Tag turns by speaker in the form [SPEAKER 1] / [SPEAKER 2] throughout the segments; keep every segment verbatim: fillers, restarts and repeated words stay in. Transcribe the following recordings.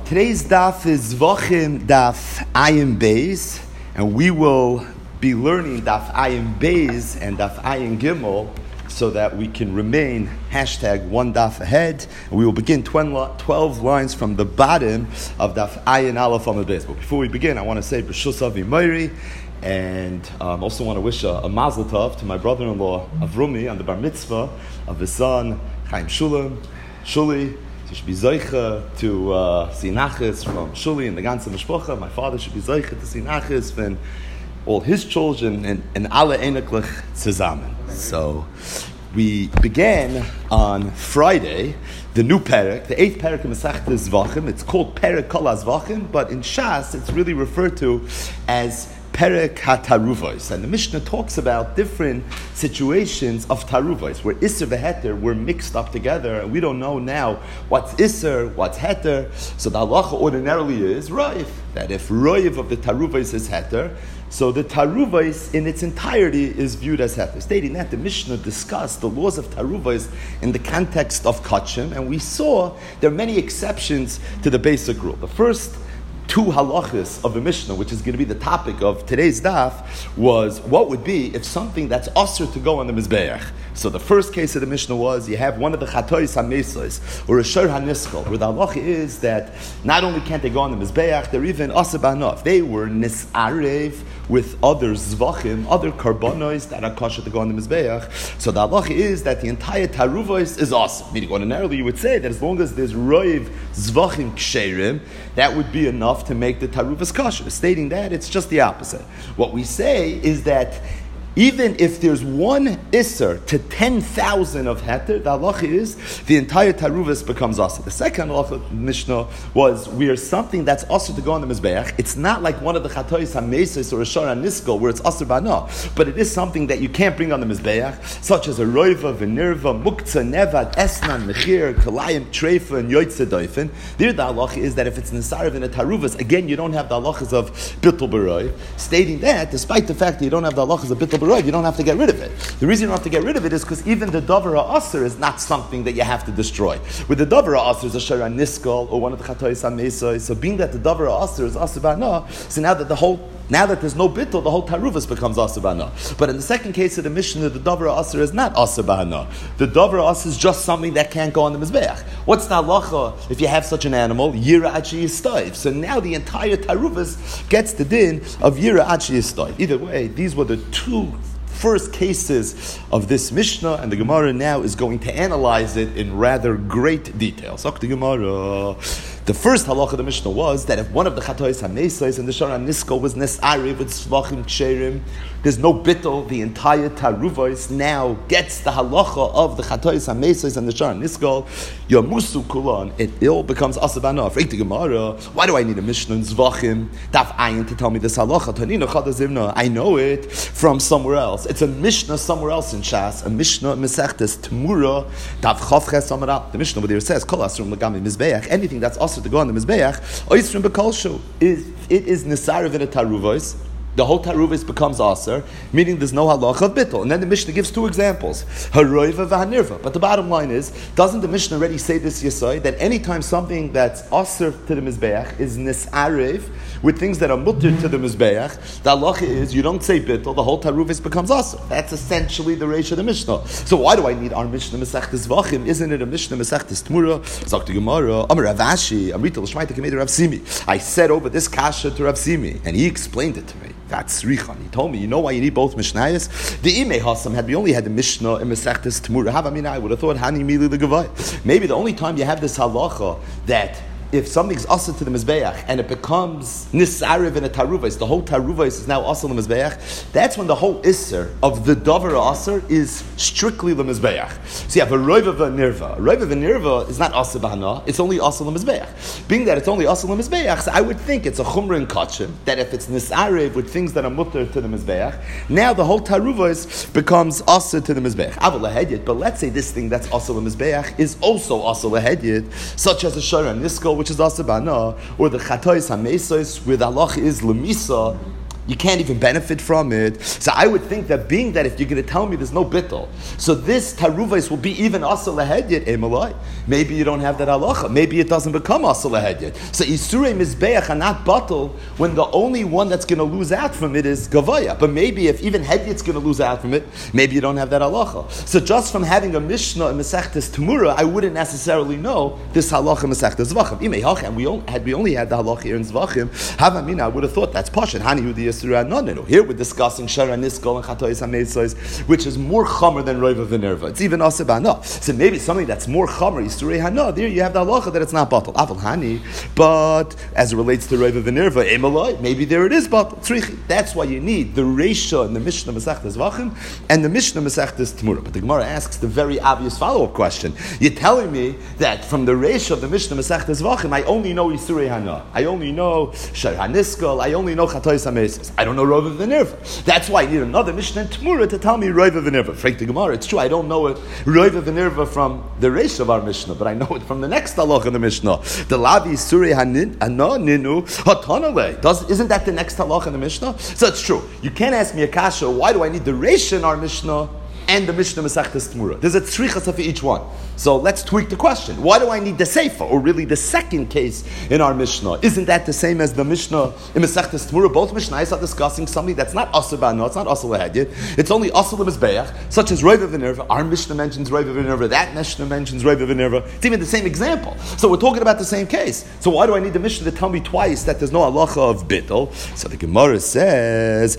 [SPEAKER 1] Today's daf is Zvachim daf Ayin Beis, and we will be learning daf Ayin Beis and daf Ayin Gimel so that we can remain hashtag one daf ahead. And we will begin twelve lines from the bottom of daf Ayin Aleph Amud Beis. But before we begin, I want to say B'Shus Avi Meiri, and I um, also want to wish a, a mazel tov to my brother-in-law Avrumi on the bar mitzvah of his son Chaim Shulam Shuli. He should be zeicha to uh, see nachas from Shuli and the ganze mishpacha. My father should be zeicha to see nachas from all his children and, and alle eneklich zusammen. So we began on Friday the new perek, the eighth perek of Masechtas Zvachim. It's called Perek Kol HaZvachim, but in Shas it's really referred to as Perek HaTaruvos, and the Mishnah talks about different situations of Taruvos, where Isser v'Heter were mixed up together, and we don't know now what's Isser, what's Heter. So the halacha ordinarily is Roiv, that if Roiv of the Taruvos is Heter, so the Taruvos in its entirety is viewed as Heter. Stating that, the Mishnah discussed the laws of Taruvos in the context of Kachim, and we saw there are many exceptions to the basic rule. The first two halachas of the Mishnah, which is going to be the topic of today's daf, was what would be if something that's usher to go on the Mizbeach. So the first case of the Mishnah was you have one of the chatois ha-mesos, or a shor ha-niskal, where the halacha is that not only can't they go on the Mizbeach, they're even aseh b'hanaf. They were nisarev with other zvachim, other karbonos that are kosher to go on the Mizbeach. So the halacha is that the entire taruvos is aseh. Meaning ordinarily you would say that as long as there's roiv zvachim ksherim, that would be enough to make the taruvos kosher. Stating that, it's just the opposite. What we say is that even if there's one Isser to ten thousand of Heter, the halacha is the entire Taruvos becomes Asr. The second halacha Mishnah was where something that's Asr to go on the Mizbeach, it's not like one of the Chatois HaMesos or a Shor HaNiskal where it's Asr Bana, but it is something that you can't bring on the Mizbeach, such as a Roiva, Venirva, Muktzah, Nevad, Esnan, Mechir, Kalayim, Treifa, and Yoitze Doifen. There the halacha is that if it's Nisarev in a Taruvos, again you don't have the halachas of Bittul B'Roiv, stating that despite the fact that you don't have the halachas of Bittul B'Roiv, you don't have to get rid of it. The reason you don't have to get rid of it is because even the Davar HaAsr is not something that you have to destroy. With the Davar HaAsr is a Shor HaNiskal or one of the Chatois HaMesos. So being that the Davar HaAsr is Asr B'Hana, so now that the whole Now that there's no bittul, the whole taruvas becomes asr b'hana. But in the second case of the Mishnah, the davar asr is not asr b'hana. The davar asr is just something that can't go on the mizbeach. What's the halacha if you have such an animal? Yira achi yistayiv. So now the entire taruvas gets the din of yira achi yistayiv. Either way, these were the two first cases of this Mishnah, and the Gemara now is going to analyze it in rather great detail. So the Gemara, the first halacha of the Mishnah was that if one of the chatois ha-mesos and the shor ha-niskal was nes'arev with svachim ksherim, there's no bittul, the entire taruvos now gets the halacha of the chatois ha-mesos and the shor ha-niskal, yamusu kulan, it all becomes aseh b'hana. For the Gemara, why do I need a Mishnah in zvachim, daf ayin, to tell me this halacha? Tanina chadazivna, I know it from somewhere else. It's a Mishnah somewhere else in Shas, a Mishnah Mesechtes Tmura, Dav Chavches Amara. The Mishnah over there says, Kol Asrum L'Gami Mizbeach, anything that's also to go on the Mizbeach, Oisrum B'Kolshu, is it is Nisarev in a Taruvos. The whole taruvos becomes aser, meaning there's no halacha of bittul. And then the Mishnah gives two examples, haroiva v'hanirva. But the bottom line is, doesn't the Mishnah already say this yesod, that anytime something that's aser to the mizbeach is nisarev, with things that are mutter to the mizbeach, the halacha is, you don't say bittul, the whole taruvos becomes aser. That's essentially the reish of the Mishnah. So why do I need our Mishnah Mesechtes Zvachim? Isn't it a Mishnah Mesechtes Tmura? Zok the Gemara, Amar Rav Ashi, Amrita L'Shmaita K'mei Rav Simi. I said over this kasha to Rav Simi, and he explained it to me. That's Richon. He told me, you know why you need both Mishnayos? The Imei Hasam, had we only had the Mishnah in Mesechtes Tmura, Havamina, I would have thought, Hani Mili the Gavai. Maybe the only time you have this halacha that if something's asr to the mizbeach and it becomes nisarev in a taruvos, the whole taruvos is now asr the mizbeach. That's when the whole isser of the davar asr is strictly the mizbeach. So you have a roiva v'nirva. A roiva v'nirva is not asr b'hana; it's only asr the mizbeach. Being that it's only asr the mizbeach, so I would think it's a chumra in kachim that if it's nisarev with things that are mutter to the mizbeach, now the whole taruvos becomes asr to the mizbeach. Aval lahedyet. But let's say this thing that's asr the mizbeach is also asr lahedyet, such as a shor niskal, which is asr b'hana, or the chatois ha-mesos, where the halach is lemisa, You can't even benefit from it. So I would think that being that if you're going to tell me there's no bittul, so this taruvais will be even asal lehedyet, emalai. Maybe you don't have that halacha. Maybe it doesn't become asal lehedyet. So isurei mizbeach are not batul when the only one that's going to lose out from it is gavaya. But maybe if even hedyet's going to lose out from it, maybe you don't have that halacha. So just from having a mishnah in Masechtas Tamura, I wouldn't necessarily know this halacha in Masechtas Zvachim. Imei hachem, we only had we only had the halacha here in Zvachim. Havamina, I would have thought that's pashut. Hani hu di yisura nonenu. Here we're discussing shara niskol and chatois hamesos, which is more chamer than roiva v'nerva. It's even asib hana. So maybe something that's more chamer yisurei hana. There you have the halacha that it's not batal. Aval hani, but as it relates to roiva v'nerva, emaloi, maybe there it is batal. Tzrichi. That's why you need the reisha in the Mishnah Masechtas Zvachim and the Mishnah Masechtas Tamura. But the Gemara asks the very obvious follow-up question. You're telling me that from the reisha of the Mishnah Masechtas Zvachim, I only know yisurei hana. I only know shar haniskol. I only know chatois hamesos. I don't know roiva v'nerva. That's why I need another Mishnah in Tamura to tell me roiva v'nerva. Frank the Gemara, it's true, I don't know it roiva v'nerva from the reisha of our Mishnah, but I know it from the next halach in the Mishnah. The lavi yisurei hana ninu hatanale. Does isn't that the next halach in the Mishnah? So it's true. You can't ask me a kasha. Why do I need the reisha in our Mishnah and the Mishnah Masechtas Tamura? There's a tzrichas for each one. So let's tweak the question. Why do I need the Seifa, or really the second case in our Mishnah? Isn't that the same as the Mishnah in Masechtas Tamura? Both Mishnahs are discussing something that's not asur ba'ano, it's not asur lehedyet, it's only asur l'mizbeach, such as roiva v'nerva. Our Mishnah mentions roiva v'nerva, that Mishnah mentions roiva v'nerva. It's even the same example. So we're talking about the same case. So why do I need the Mishnah to tell me twice that there's no halacha of bittul? So the Gemara says,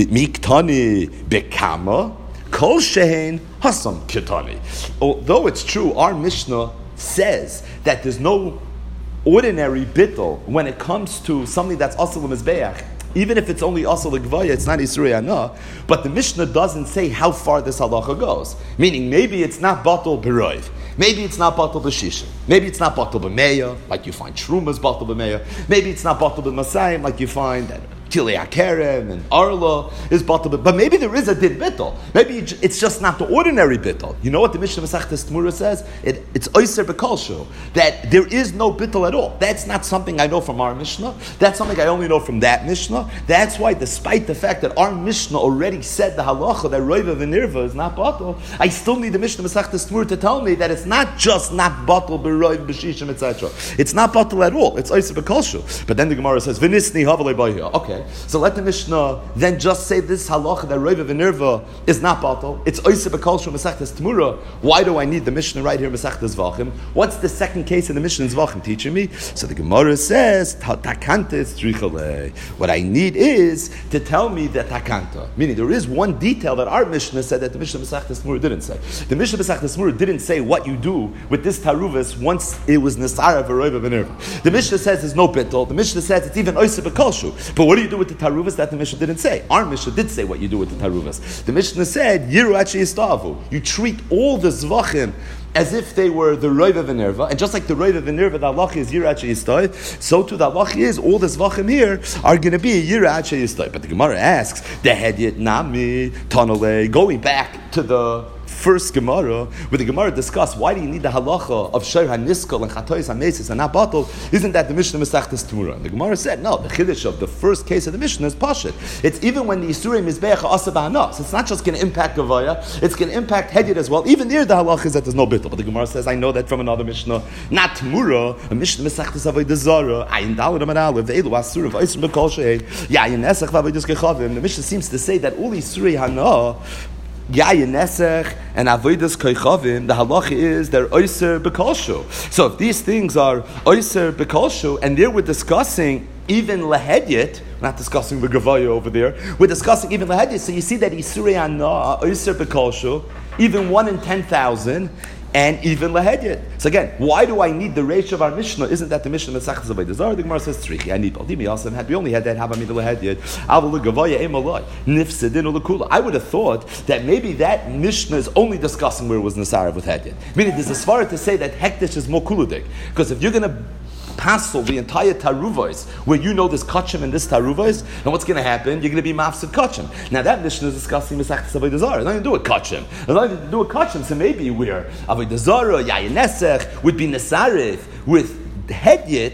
[SPEAKER 1] miktani bekama, Kol shehein hasam kitani. Although it's true, our Mishnah says that there's no ordinary bittul when it comes to something that's asal l'mizbeach. Even if it's only asal l'gvaya, it's not isurei hana. But the Mishnah doesn't say how far this halacha goes. Meaning, maybe it's not batul b'roiv. Maybe it's not batul b'shisha. Maybe it's not batul b'meya, like you find shrumas batul b'meya. Maybe it's not batul b'masayim, like you find that Tilei HaKerem and Arla is batal, but maybe there is a din bittul. Maybe it's just not the ordinary bittul. You know what the Mishnah Masechtas Tamura says? It, it's oiser b'kolshu, that there is no bittul at all. That's not something I know from our Mishnah. That's something I only know from that Mishnah. That's why, despite the fact that our Mishnah already said the halacha that roiva v'nerva is not batal, I still need the Mishnah Masechtas Tamura to tell me that it's not just not batal b'roiv b'shishim et cetera. It's not batal at all. It's oiser b'kolshu. But then the Gemara says v'nisni havalei b'ahiyah. Okay. So let the Mishnah then just say this halacha that roiva v'nerva is not batal. It's oiseh b'kolshu Masechtas Tamura. Why do I need the Mishnah right here Masechtas Zvachim? What's the second case in the Mishnah Zvachim teaching me? So the Gemara says takanta is tzrichale. What I need is to tell me that takanta. Meaning there is one detail that our Mishnah said that the Mishnah Masechtas Tamura didn't say. The Mishnah Masechtas Tamura didn't say what you do with this taruvas once it was nesara v'roiva v'nerva. The Mishnah says there's no bittul. The Mishnah says it's even oiseh b'kolshu. But what do you do with the taruvas that the Mishnah didn't say? Our Mishnah did say what you do with the taruvas. The Mishnah said, Yiru achi yistavu. You treat all the zvachim as if they were the roiva v'nerva, and just like the roiva v'nerva, the halacha is Yiru achi yistav, so too the halacha is all the zvachim here are going to be Yiru achi yistav. But the Gemara asks, the hedyet nami tanale, going back to the first Gemara, where the Gemara discussed why do you need the halacha of shor haniskol and chatois hamesos and not batal? Isn't that the Mishnah Masechtas Tamura? And the Gemara said no. The chiddush of the first case of the Mishnah is pashut. It's even when the isurei mizbeach are aseh b'hana. So it's not just going to impact gavaya; it's going to impact hedyet as well. Even there, the halacha is that there's no bittul. But the Gemara says I know that from another Mishnah, not Tamura, a Mishnah Masechtas Avodah Zarah. Ayin daled amar aleph ve'elu asur v'oisr b'kol she'ein yayin esach v'avodas kechavim. The Mishnah seems to say that all isurei hana, Yayin Nesech and Avodas Koichavim, the halacha is they're Oiser B'Kolshu. So if these things are Oiser B'Kolshu, and there we're discussing even Lehedyet, we're not discussing the Gavaya over there, we're discussing even Lehedyet, so you see that Isurei Hana, Oiser B'Kolshu, even one in ten thousand, and even Lehedyet. So again, why do I need the reish of our Mishnah? Isn't that the Mishnah Masechtas Avodah Zarah? The Gemara says Tzrichi. I need Baldimi Yasam. Had we only had that, how about me the Lehedyet? Avol Gavaya Emalai Nifsedin Ulakula. I would have thought that maybe that Mishnah is only discussing where it was Nesarav with Hedyet. Meaning, there's a svara to say that Hektish is more kuludik, because if you're going to passel the entire taruvos where you know this kachim and this taruvos, and what's going to happen? You're going to be mafsid kachim. Now that Mishnah is discussing Masechtas Avodah Zarah. Nothing to do with kachim. Nothing to do with kachim. So maybe where Avodah Zarah, Yayin Nesech would be nesarif with hedyet,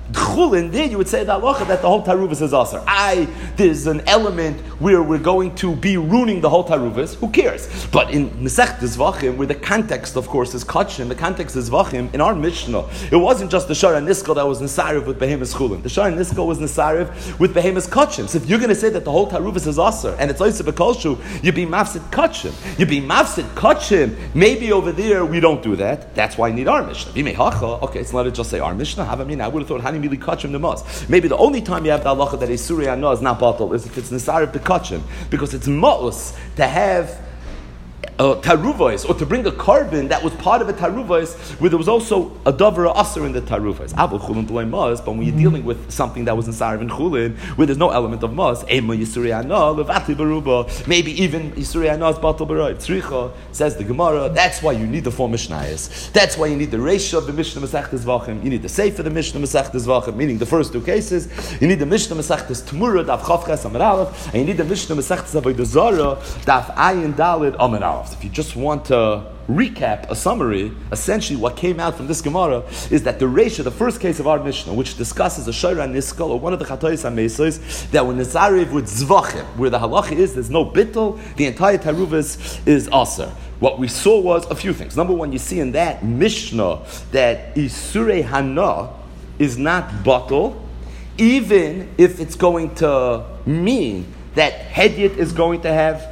[SPEAKER 1] Chulin, there you would say the halacha that the whole taruvas is aser. I, there's an element where we're going to be ruining the whole taruvas. Who cares? But in Masechtas Zvachim, where the context, of course, is kachim, the context is Zvachim. In our Mishnah, it wasn't just the Shara Niskal that was Nesarev with Behemoth Chulin. The Shara Niskal was Nesarev with Behemoth kachim. So if you're going to say that the whole taruvas is aser and it's oisa b'kolshu, you'd be mafsid kachim. You'd be mafsid kachim. Maybe over there we don't do that. That's why I need our Mishnah. Okay, so let it just say our Mishnah. I mean, I would have thought Hani Mili Kachim Nemas. Maybe the only time you have the halacha that a Surya Anah is not batal is if it's Nesarev B'Kachim, because it's ma'us to have Uh, taruvais, or to bring a carbon that was part of a taruvais, where there was also a davar aser in the taruvais. Avol chulin b'loy mas, but when you're dealing with something that was in sarav and chulin, where there's no element of mas, ema yisuri ana levati beruba, maybe even yisuri ana is batal b'roy. Tzricha says the Gemara. That's why you need the four mishnayos. That's why you need the ratio of the Mishnah Masechtas Zvachim. You need the sefer of the Mishnah Masechtas Zvachim, meaning the first two cases. You need the Mishnah Masechtas Tmura daf chavches amar aleph, and you need the Mishnah Masechtas Avodah Zarah daf ayin dalid amar aleph. If you just want to recap a summary, essentially what came out from this Gemara is that the ratio, the first case of our Mishnah, which discusses a Shayra Niskal, or one of the Chatois HaMesos, that when Nesarev with Zvachim, where the halacha is, there's no bittul, the entire Taruvas is aser. What we saw was a few things. Number one, you see in that Mishnah that Isurei Hana is not batal, even if it's going to mean that Hedyot is going to have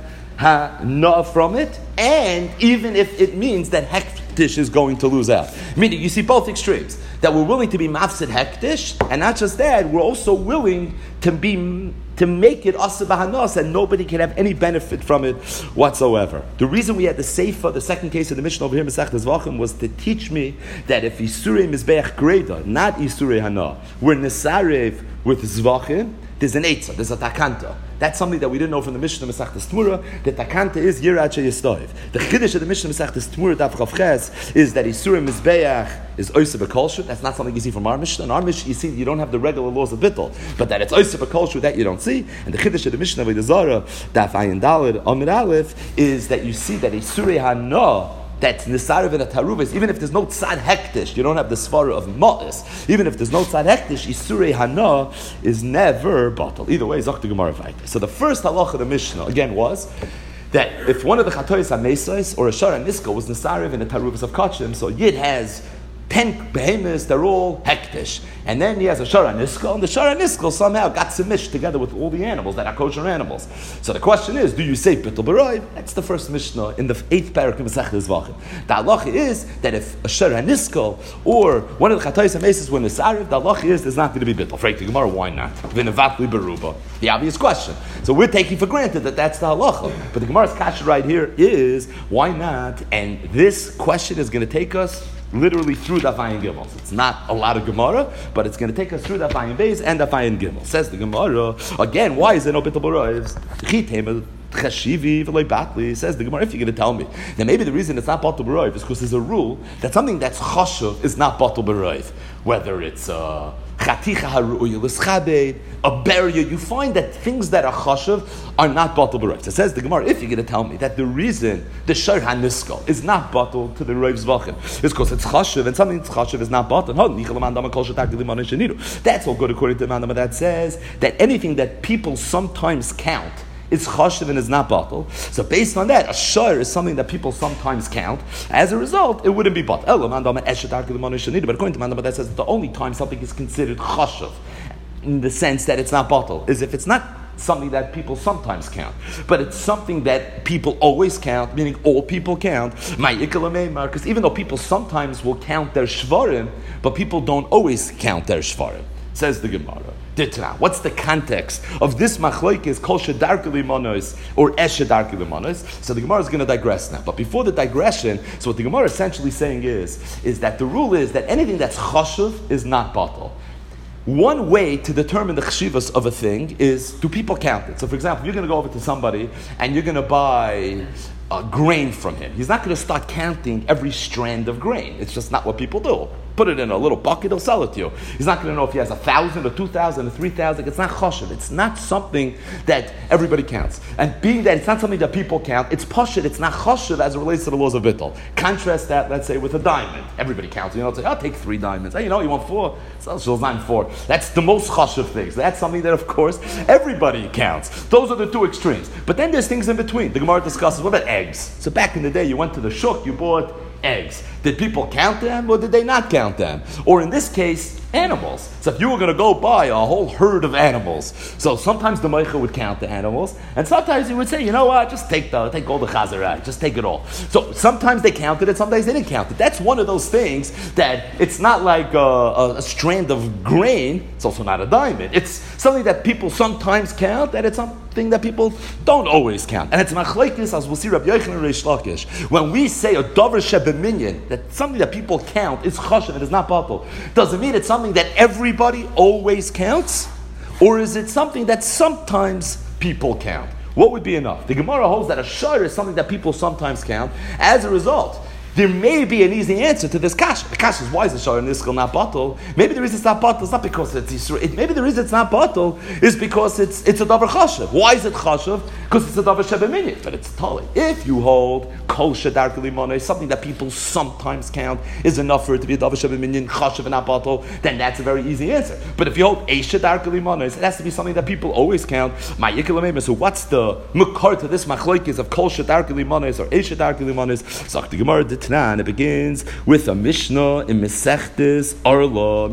[SPEAKER 1] ha-na from it, and even if it means that hektish is going to lose out. Meaning, you see both extremes. That we're willing to be mafsid hektish, and not just that, we're also willing to be to make it asa b'hanas, and nobody can have any benefit from it whatsoever. The reason we had the Seifa, the second case of the Mishnah over here, Masechtas Zvachim, was to teach me that if Isurei Mizbeach Greda, not Isurei Hana, we're Nesarev with Zvachim, there's an Eitzah, there's a Takanta. That's something that we didn't know from the Mishnah Masechtas Tmura. The Takanta is Yirad Sheyistoiv. The Chiddush of the Mishnah Masechtas Tmura Daf Chav Ches is that Isurei Mizbeach is Oisa B'Kolshu. That's not something you see from our Mishnah. In our Mishnah, you see you don't have the regular laws of Bittul, but that it's Oisa B'Kolshu, that you don't see. And the Chiddush of the Mishnah Avodah Zarah Daf Ayin Daled Amid Aleph is that you see that Isurei Hana, that's Nesarev and a Taruvas, even if there's no Tzad Hektish, you don't have the Svara of Ma'is, even if there's no Tzad Hektish, Isurei Hana is never batal. Either way, Zok the Gemara Vayta. So the first halacha of the Mishnah, again, was that if one of the Chatois HaMesos or a Shara Niskal was Nesarev and a Taruvas of Kachim, so Yid has ten behemoths, they're all hektish. And then he has a Shara Niskal, and the Shara Niskal somehow got samished together with all the animals that are kosher animals. So the question is, do you say Bittul B'Roiv? That's the first Mishnah in the eighth parak of Masechtas Zvachim. The halacha is that if a Shara Niskal or one of the Chatois HaMesos were Nesarev, the halacha is there's not going to be Bittul. Freit the Gemara, why not? V'nevatli Beruba. The obvious question. So we're taking for granted that that's the halacha. But the Gemara's kasha right here is, why not? And this question is going to take us literally through Daf Ayin Gimel. It's not a lot of Gemara, but it's going to take us through Daf Ayin Beis and Daf Ayin Gimel. Says the Gemara, again, why is there no Bittul B'Roivs? Says the Gemara, if you're going to tell me, then maybe the reason it's not Batal B'Roiv is because there's a rule that something that's chashuv is not Batal B'Roiv. Whether it's a chaticha haru'uya l'schabed, a barrier, you find that things that are chashuv are not Batal B'Roiv. So says the Gemara, if you're going to tell me that the reason the Shar HaNiskal is not Batal to the Roiv Zvachim is because it's chashuv, and something that's chashuv is not Batal. That's all good according to the Mandama that says that anything that people sometimes count it's chashiv and is not batal. So based on that, a shor is something that people sometimes count. As a result, it wouldn't be batal. But according to Mandama, that says that the only time something is considered chashiv, in the sense that it's not batal, is if it's not something that people sometimes count, but it's something that people always count, meaning all people count. Because even though people sometimes will count their shvarim, but people don't always count their shvarim. Says the Gemara. What's the context of this machlokes kol shedarkei limonos or esh shedarkei limonos? So the Gemara is going to digress now. But before the digression, so what the Gemara is essentially saying is, is that the rule is that anything that's chashuv is not batal. One way to determine the chshivas of a thing is, do people count it? So for example, you're going to go over to somebody and you're going to buy uh, grain from him. He's not going to start counting every strand of grain. It's just not what people do. put it in a little bucket, he'll sell it to you. He's not going to know if he has a thousand or two thousand or three thousand. It's not chashuv. It's not something that everybody counts. And being that it's not something that people count, it's pashut. It's not chashuv as it relates to the laws of bittul. Contrast that, let's say, with a diamond. Everybody counts. You know, it's like, I'll take three diamonds. Hey, you know, you want four? So she'll nine four. That's the most chashuv things. That's something that, of course, everybody counts. Those are the two extremes. But then there's things in between. The Gemara discusses, what about eggs? So back in the day, you went to the shuk, you bought eggs. Did people count them or did they not count them? Or in this case, animals. So if you were going to go buy a whole herd of animals, so sometimes the Meicha would count the animals, and sometimes he would say, you know what, just take the take all the chazarat, just take it all. So sometimes they counted it, sometimes they didn't count it. That's one of those things that it's not like a, a, a strand of grain, it's also not a diamond. It's something that people sometimes count, and it's something that people don't always count. And it's machlekes, as we'll see Rabbi Yochanan and Reish Lakish. When we say a davar shebeminyan, that something that people count is chashuv, it is not batal. Does it mean it's something that everybody always counts? Or is it something that sometimes people count? What would be enough? The Gemara holds that a shor is something that people sometimes count. As a result, there may be an easy answer to this kasha. The kasha is, why is the shor in this not batal? Maybe the reason it's not batal is not because it's Yisrael. It, maybe the reason it's not batal is because it's it's a davar chashuv. Why is it chashuv? Because it's a davar shebeminyan. But it's totally. If you hold kol shadar kalimana, something that people sometimes count is enough for it to be a davar shebeminyan, chashuv and not batal, then that's a very easy answer. But if you hold a shadar kalimana, it has to be something that people always count. My yikalameim. So what's the mukar to this machlokes of kol shadar kalimana or a shadar kalimana? Sagt the Gemara. And it begins with a Mishnah in Mesechtes Arla.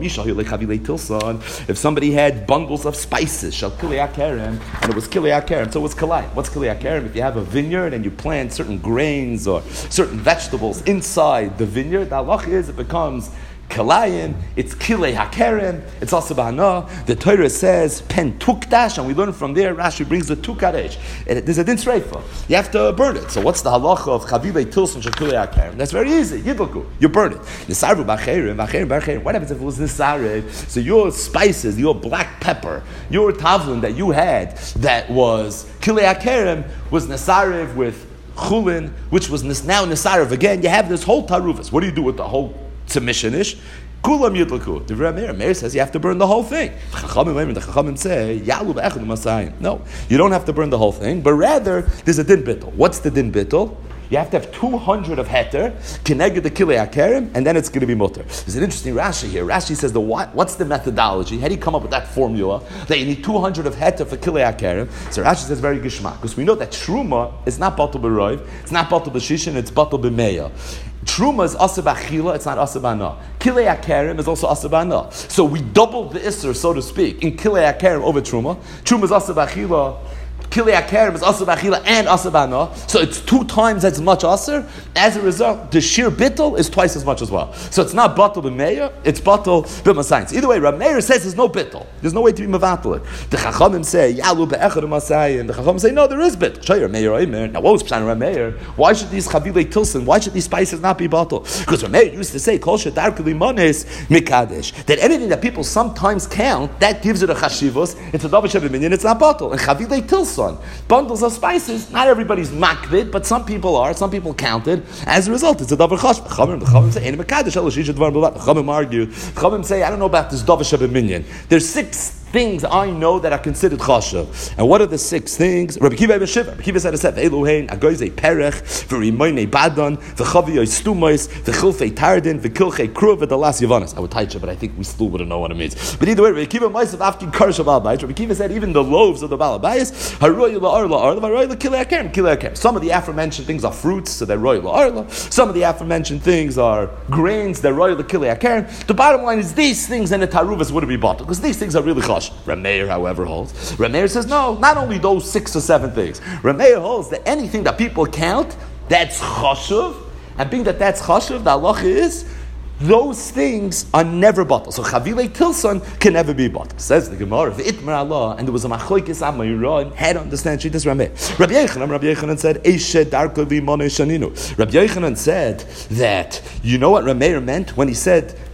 [SPEAKER 1] If somebody had bundles of spices, shal kilei kerem, and it was kilei kerem, so it was kalai. What's kilei kerem? If you have a vineyard and you plant certain grains or certain vegetables inside the vineyard, the halach is it becomes kalayim, it's kilei hakerem, it's also b'hana. The Torah says pen tukdash, and we learn from there. Rashi brings the tukadesh. There's a din sreifa. You have to burn it. So what's the halacha of chavilei tilson shel kilei hakerem? That's very easy. Yidlaku, you burn it. Nisaru b'acherim, b'acherim, b'acherim. What happens if it was nisarev? So your spices, your black pepper, your tavlin that you had that was kilei hakerem was nisarev with chulin, which was now nisarev again. You have this whole taruvas. What do you do with the whole Tzimishanish? Kulam yidlaku. The Rameir Meir says you have to burn the whole thing. The Chachamim say yalu be'echad u'masayim. No, you don't have to burn the whole thing, but rather there's a din bittul. What's the din bittul? You have to have two hundred of heter, keneged the kilei hakerem, and then it's going to be mutter. There's an interesting Rashi here. Rashi says, the what, what's the methodology? How do you come up with that formula that you need two hundred of heter for kilei hakerem? So Rashi says very gishmak, because we know that truma is not batal b'roiv, it's not batal b'shishin, it's batal b'meya. Truma is asa b'achila, it's not asa b'ana. Kilei hakerem is also asa b'ana. So we doubled the isser, so to speak, in kilei hakerem over truma. Truma is asa b'achila. Kilei hakerem is asa b'achila and asa b'ana, so it's two times as much aser. As a result, the sheer bittul is twice as much as well. So it's not batal b'meya, it's batal b'masayim. Either way, Rameir says there's no bittul. There's no way to be mevatel it. The Chachamim say yalu be'echad u'masayim. The Chachamim say no, there is bittul. Show you Rameir Omer. Now what was Pshan Rameir? Why should these chavilei tilson? Why should these spices not be batal? Because Rameir used to say kol shadar kalimanes mikadesh, that anything that people sometimes count, that gives it a chashivos. It's a davar shebeminyan. It's not batal. And chavilei tilson, bundles of spices, not everybody's makvid, but some people are, some people counted. As a result, it's a davar chash. The Chachamim say, the Chachamim argue, the Chachamim say, I don't know about this davar shebeminyan. There's six things I know that are considered chashav. And what are the six things? Rabbi Kiva ben Shiva. Rabbi Kiva said, Elohein, agoyze perech, v'rimoyne badan, v'chaviyoy stumos, v'chilfei tardin, v'kilchei kruv, v'dalas yavanas. I would touch it, but I think we still wouldn't know what it means. But either way, Rabbi Kiva meisav afkin kar shav albayis. Rabbi Kiva said, even the loaves of the balabayis, haroy la'ar la'ar, haroy la'kilei hakerem, kilei hakerem. Some of the aforementioned things are fruits, so they're roy la'ar la. Some of the aforementioned things are grains, they're roy la'kilei hakerem. The bottom line is these things and the taruvas wouldn't be bottled, because these things are really chashav. Rameir, however, holds. Rameir says, no, not only those six or seven things. Rameir holds that anything that people count, that's chashuv, and being that that's chashuv, the halacha is, those things are never bottled. So chavilei tilson can never be bottled. Says the Gemara, v'itmar Allah, and there was a machlokes amayra, and had to understand Shittas Rameir. Rabbi Yochanan, Rabbi Yochanan said, Eishe darko v'imone shaninu. Rabbi Yochanan said that, you know what Rameir meant when he said,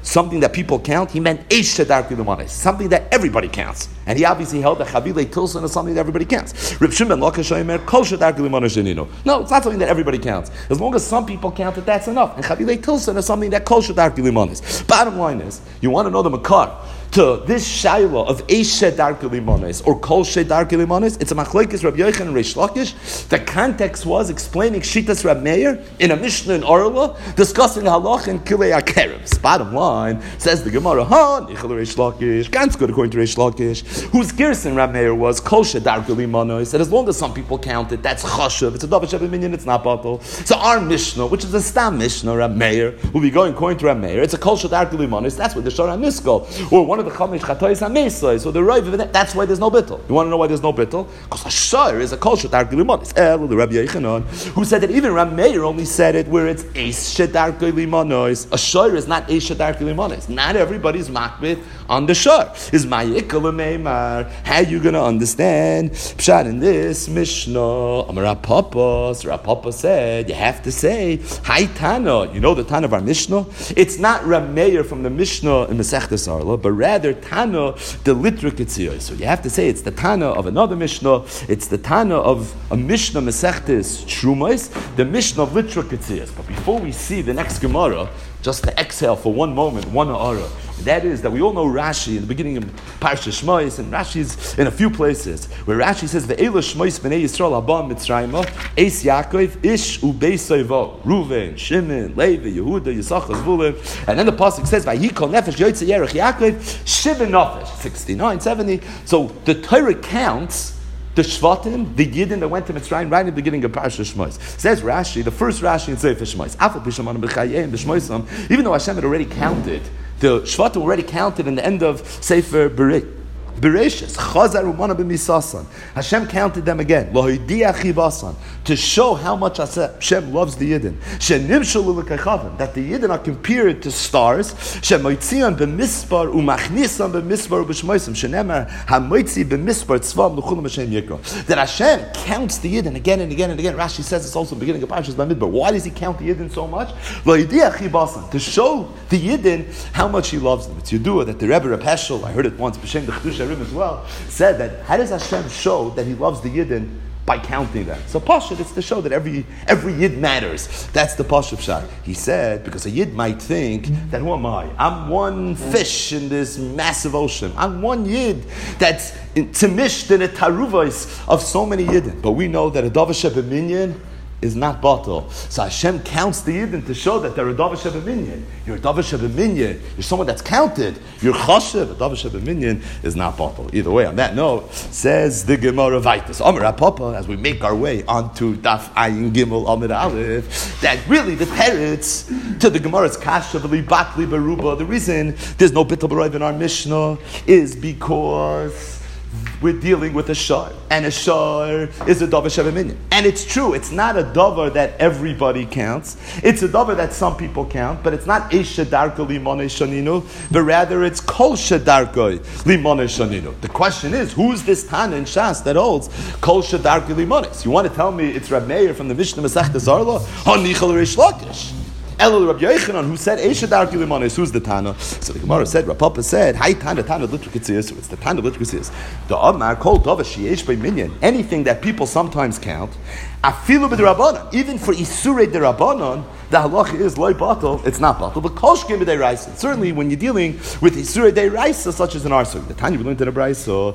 [SPEAKER 1] something that people count, he meant eish shedarki l'manis, something that everybody counts. And he obviously held that Chavile Tilson is something that everybody counts. Reb Shimon Lakish Omer kol shedarki l'manis shenino. No, it's not something that everybody counts. As long as some people count it, that's enough. And Chavile Tilson is something that kol shedarki l'manis. Bottom line is, you want to know the makar to this shaila of eish shedarki l'manis or kol shedarki l'manis. It's a machlokes Rabbi Yochanan and Reish Lakish. The context was explaining Shitas Rab Meir in a Mishnah in Orla, discussing halach and kilei akerevs. Bottom line, says the Gemara, ha, nichel Reish Lakish, ganz good according to Reish Lakish, whose gerson Rab Meir was kol shedarki l'manis, that as long as some people count it, that's chashuv, it's a davar sheva minyan, it's not batal. So our Mishnah, which is a stam Mishnah, Rab Meir, will be going according to Rab Meir, it's a kol shedarki l'manis, that's what the Shara Niskol, or one of the Chamish Chatois HaMesais, or the Rav, that's why there's no bittul. You want to know why there's no bittul? Because a shar is a kol shedarki l'manis. El, the Rabbi Yochanan, who said that even Rab Meir only said it where it's eish shedarki l'manis. A shar is not eish shedarki l'manis. Not everybody's makbid on the shar. Is ma'ikal meimar. How you going to understand pshat in this Mishnah? Amar Rav Papa, so Rav Papa said, you have to say, Hai Tana. You know the Tana of our Mishnah? It's not Rab Meir from the Mishnah in Masechtas Arla, but rather Tana the Litra Ketziyos. So you have to say it's the Tana of another Mishnah, it's the Tana of a Mishnah Masechtas Trumais, the Mishnah of Litra Ketziyos. But before we see the next Gemara, just to exhale for one moment, one ha'ara. That is that we all know Rashi in the beginning of Parsha Shmois, and Rashi's in a few places where Rashi says Ve'ela Shmois b'nei Yisrael haba Mitzrayim Eis Yaakov Ish uBeisovo Ruven Shimon Levi Yehuda Yisachar Zvulun, and then the pasuk says Vayikol Nefesh Yotzei Yerech Yaakov Shiva Nefesh sixty-nine, seventy. So the Torah counts the Shvatim, the Yidden that went to Mitzrayim right in the beginning of Parsha Shmois. Says Rashi, the first Rashi in Sefer Shmois, Afal Pishamon B'Chayim B'Shmoisam, even though Hashem had already counted, the Shvatim already counted in the end of Sefer Bereshit. Bereshis, Chazar Umana b'Misasan. Hashem counted them again. Lohidiach Chibasan, to show how much Hashem loves the Yidden. Shenimshal l'kechavim, that the Yidden are compared to stars. Shemoitzion b'mispar umachnisan b'mispar b'shmoisim. Shenemar hamoitzi b'mispar tzvam l'chulam Hashem yikro. That Hashem counts the Yidden again and again and again. Rashi says it's also the beginning of Parshas Bamidbar. Why does he count the Yidden so much? Lohidiach Chibasan, to show the Yidden how much he loves them. It's Yedua that the Rebbe Reb Heschel, I heard it once, b'shem d'Chedusha as well, said that how does Hashem show that He loves the Yidden? By counting them. So Pashat, it's to show that every every Yid matters. That's the Pashat Pshat. He said, because a Yid might think that who am I? I'm one fish in this massive ocean. I'm one Yid that's timished in a taruvos of so many Yidden. But we know that a Davar Shebeminyan is not batal. So Hashem counts the Yidden to show that they're a Davar Shebeminyan. You're a Davar Shebeminyan. You're someone that's counted. You're Chashev. A Davar Shebeminyan is not batal. Either way, on that note, says the Gemara Vaitis. Amar Papa, as we make our way onto Daf Ayin Gimel Amid Aleph, that really the teretz to the Gemara's Kasha V'li Batli Beruba, the reason there's no Bittul B'Rov in our Mishnah is because we're dealing with a shar, and a shar is a davar shebeminyan. And it's true, it's not a davar that everybody counts. It's a davar that some people count, but it's not eish shedarko limonei shaninu, but rather it's kol shedarko limonei shaninu. The question is, who's this Tana in Shas that holds kol shedarko limonei? You want to tell me it's Rab Meir from the Mishnah Masechtas Arla? Hanichal Reish Lakish. Elul Rabbi Yochanan, who said Eisha Darki Limonis, who's the Tana? So the Gemara said, Rav Papa said, Hai Tana, Tana Litrikitzias, it's the Tana Litrikitzias. The Amar Kol Tova Shiesh by Minyan, anything that people sometimes count, Afilu b'Derabanan, even for Isurei Derabanan, the halacha is loy batal, it's not batal, but kol shkem b'dei raisa. Certainly when you're dealing with Isurei dei raisa, such as an arsuk. The Tanya we learned in the Braisa,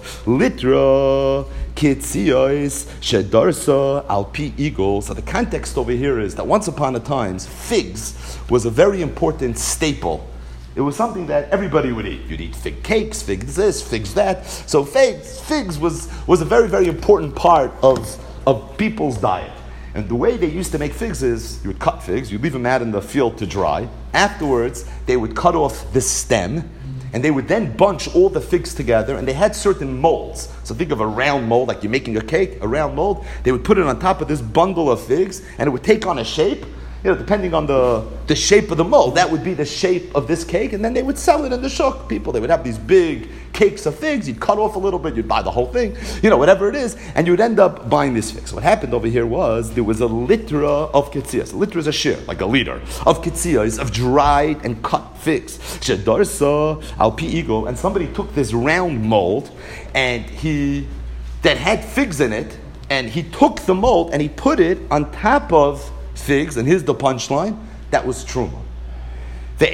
[SPEAKER 1] litra kitziyos shedarsa alpi eagle. So the context over here is that once upon a time, figs was a very important staple. It was something that everybody would eat. You'd eat fig cakes, figs this, figs that. So figs, figs was, was a very, very important part of, of people's diet. And the way they used to make figs is, you would cut figs, you'd leave them out in the field to dry. Afterwards, they would cut off the stem, and they would then bunch all the figs together, and they had certain molds. So think of a round mold, like you're making a cake, a round mold. They would put it on top of this bundle of figs, and it would take on a shape, you know, depending on the, the shape of the mold, that would be the shape of this cake, and then they would sell it in the shuk. People, they would have these big cakes of figs, you'd cut off a little bit, you'd buy the whole thing, you know, whatever it is, and you would end up buying these figs. So what happened over here was, there was a litra of ketziyas. A litra is a shir, like a liter, of ketziyas, of dried and cut figs. Shedarsa al pi ego, and somebody took this round mold, and he, that had figs in it, and he took the mold, and he put it on top of figs, and here's the punchline, that was truma. But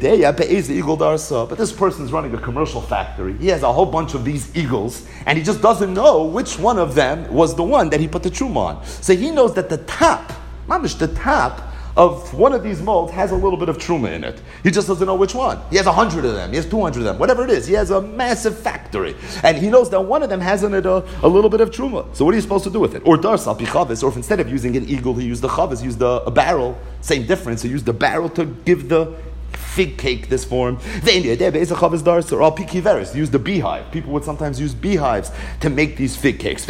[SPEAKER 1] this person's running a commercial factory. He has a whole bunch of these eagles, and he just doesn't know which one of them was the one that he put the truma on. So he knows that the top, mamish, the top of one of these molds has a little bit of truma in it. He just doesn't know which one. He has a hundred of them. He has two hundred of them. Whatever it is, he has a massive factory, and he knows that one of them has in it a, a little bit of truma. So what are you supposed to do with it? Or dars al pi chavis, or if instead of using an eagle, he used the chavis, he used a, a barrel. Same difference. He used the barrel to give the fig cake this form. Or use the beehive. People would sometimes use beehives to make these fig cakes. So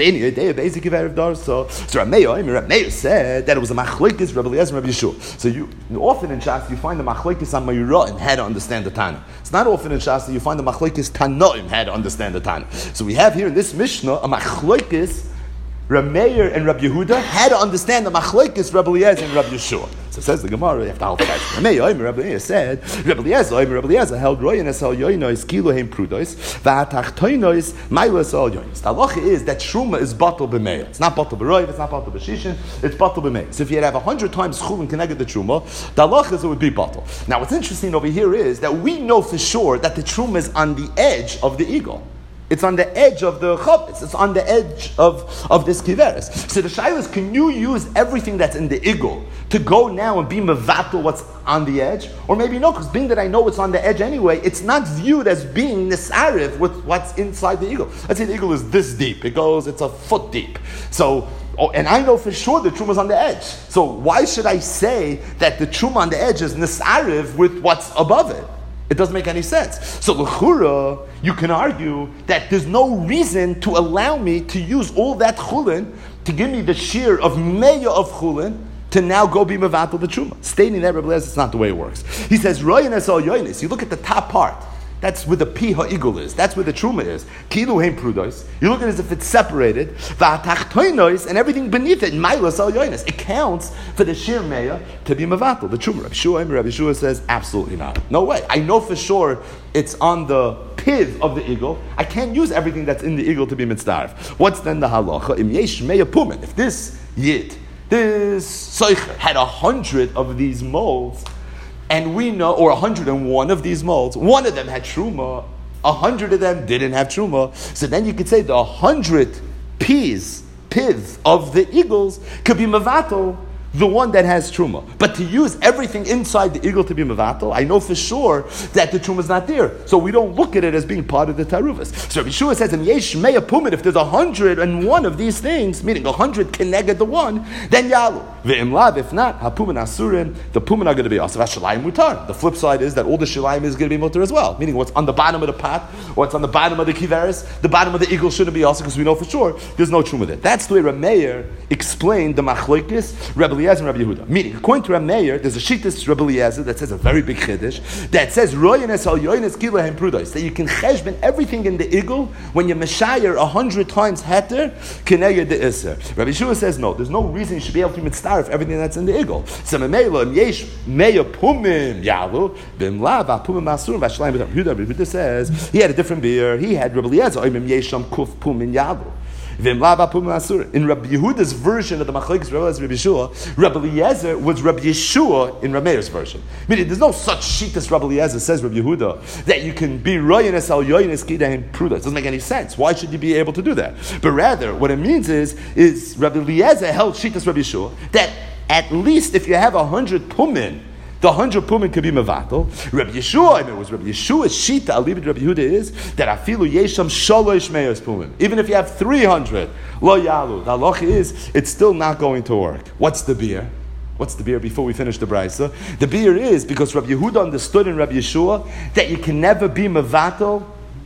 [SPEAKER 1] Rameir said that it was a machlekes Rabbi Eliezer and Rabbi Yeshua. So you often in Shas you find the machlekes on Meira'im how to understand the Tana. It's not often in Shas that you find the machlekes Tanoim how to understand the Tana. So we have here in this Mishnah a machlekes Rameir and Rabbi Yehuda had to understand the machlekes Rabbi Eliezer and Rabbi Yeshua. So says the Gemara, you have to help that. Rameir, Rabbi Eliezer said, Rabbi Eliezer, Rabbi Eliezer held royanes al yoinois kilohem prudois va'atachtoinois mailas al yoinois. The halacha is that truma is batal b'meir. It's not batal b'roiv, it's not batal b'shishin, it's batal b'meir. So if you had have a hundred times chulin connected the truma, the halacha is it would be batal. Now what's interesting over here is that we know for sure that the truma is on the edge of the eagle. It's on the edge of the chavetz. It's on the edge of, of this kiveres. So the shaila is, can you use everything that's in the igul to go now and be mevatel what's on the edge? Or maybe no, because being that I know it's on the edge anyway, it's not viewed as being nisariv with what's inside the igul. Let's say the igul is this deep. It goes, it's a foot deep. So, oh, and I know for sure the truma is on the edge. So why should I say that the truma on the edge is nisariv with what's above it? It doesn't make any sense. So l'chura, you can argue that there's no reason to allow me to use all that chulin to give me the shear of meya of chulin to now go be mevatel the truma. Stating that, Rabbi Eliezer, it's not the way it works. He says, royanes al yoines. You look at the top part. That's where the pi ha'igul is. That's where the truma is. Kilu heim prudos. You look at it as if it's separated. Va'atachtoinois, and everything beneath it, mailas al yoines. It counts for the shir meya to be mevatel, the truma. Rabbi Shua, Rabbi Shua says, absolutely not. No way. I know for sure it's on the piv of the eagle. I can't use everything that's in the eagle to be mitzdarf. What's then the halacha? Im yesh meya pumen. If this yid, this soicher, had a hundred of these molds, and we know, or one hundred and one of these molds, one of them had truma, a hundred of them didn't have truma. So then you could say the hundred peas, piv of the eagles could be mevatel, the one that has truma. But to use everything inside the eagle to be mevatel, I know for sure that the truma is not there. So we don't look at it as being part of the taruvas. So Rabbi Yeshua says, in yesh meya pumin, if there's a hundred and one of these things, meaning a hundred connected the one, then yalu. Ve'imlav, if not, hapumin asurim, the pumin are going to be asaf shalayim mutar. The flip side is that all the shalayim is going to be mutar as well. Meaning what's on the bottom of the pot, what's on the bottom of the kiveres, the bottom of the eagle shouldn't be asaf because we know for sure there's no truma there. That's the way Rameir explained the machlokes, Rabbi Eliezer and Rabbi Yehuda. Meaning, according to Rameir, there's a shittas Rabbi Eliezer that says a very big chiddush that says royanes al yoines kilahem prudos, that you can cheshben everything in the eagle when you meshayir a hundred times heter keneged the iser. Rabbi Yeshua says no. There's no reason you should be able to mitzdarf everything that's in the eagle. So Rameir yesh meya pumim yalu bimlav apumim masurim v'ashlayim. Rabbi Yehuda says he had a different beer. He had Rabbi Eliezer oimim yesham kuf pumin yalu. In Rabbi Yehuda's version of the Machlokes Rabbi Yeshua, Rabbi Eliezer was Rabbi Yeshua in Rameir's version. Meaning, there's no such sheet as Rabbi Eliezer says Rabbi Yehuda that you can be royanes al yoines kidahin prudas. Doesn't make any sense. Why should you be able to do that? But rather, what it means is, is Rabbi Eliezer held sheet as Rabbi Yeshua that at least if you have a hundred pumin, the hundred pumin could be mevatel. Rabbi Yeshua, I mean, it was Rabbi Yeshua's shita. Alibid Rabbi Yehuda is that afilu yesham shalosh meyos pumin. Even if you have three hundred, lo yalu. The halacha is it's still not going to work. What's the beer? What's the beer? Before we finish the brayso, the beer is because Rabbi Yehuda understood in Rabbi Yeshua that you can never be mevatel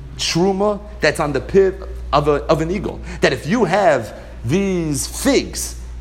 [SPEAKER 1] truma that's on the pit of a of an eagle. That if you have these figs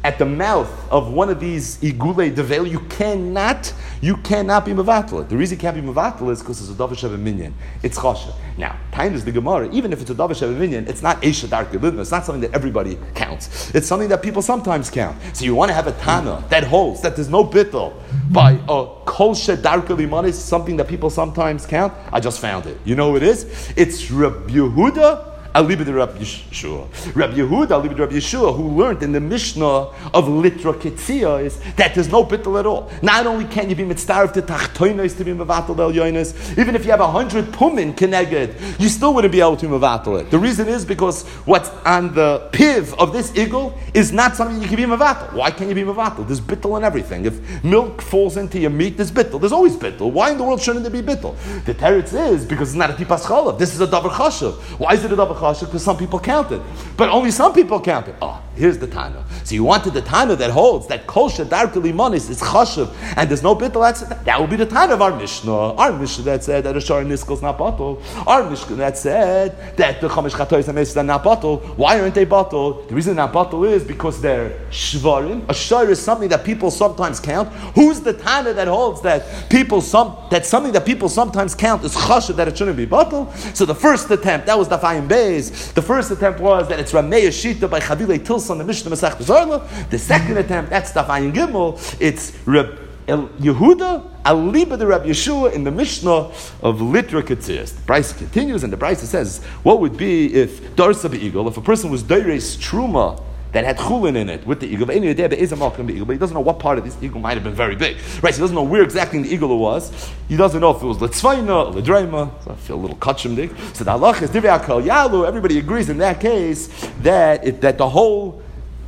[SPEAKER 1] at the mouth of one of these igulei devel, you cannot, you cannot be mevatel. The reason you can't be mevatel is because it's a davar sheva minyan. It's chashav. Now, time is the Gemara. Even if it's a davar sheva minyan, it's not esha darkei lidna. It's not something that everybody counts. It's something that people sometimes count. So you want to have a tana that holds that there's no bittul by a kol shedarkei limanis, something that people sometimes count. I just found it. You know who it is? It's Reb Yehuda Aliba de Reb Yeshua. Reb Yehuda Aliba de Reb Yeshua, who learned in the Mishnah of Litra Ketzia, is that there's no bittul at all. Not only can you be mitzdarif to tachtoinos to be mevatel el yoinos, even if you have a hundred pumin keneged, you still wouldn't be able to mevatel it. The reason is because what's on the piv of this eagle is not something you can be mevatel. Why can't you be mevatel? There's bittul in everything. If milk falls into your meat, there's bittul. There's always bittul. Why in the world shouldn't there be bittul? The teretz is because it's not a tipas chalav. This is a davar chashav. Why is it a davar chashav? Because some people count it, but only some people count it. Oh, here's the Tana. So you wanted the Tana that holds that kol shedarkei limanis is chashav and there's no bittul. That's that will be the Tana of our Mishnah. Our Mishnah that said that a shor niskel is not batul. Our Mishnah that said that the chamesh chatois and are not batul. Why aren't they batul? The reason they're not batul is because they're shvarim. A shor is something that people sometimes count. Who's the Tana that holds that people some that something that people sometimes count is chashav that it shouldn't be batul? So the first attempt that was the Daf Beis. The first attempt was that it's Ramei Shita by Chavilei Tilson, the Mishnah Masech Zorla. The second attempt, that's Daf Ayin Gimel, it's Reb El Yehuda Aliba de Reb Yeshua in the Mishnah of Litra Ketzias. The Brisa continues, and the Brisa says, what would be if Darsa Be'igel, if a person was Deireis Truma that had chulin in it with the eagle, but he doesn't know what part of this eagle might have been very big. Right, so he doesn't know where exactly in the eagle it was. He doesn't know if it was Litzvayna or Ledreima. So I feel a little kachimdik. So the halach is Divrei HaKol Yalu. Everybody agrees in that case that it, that the whole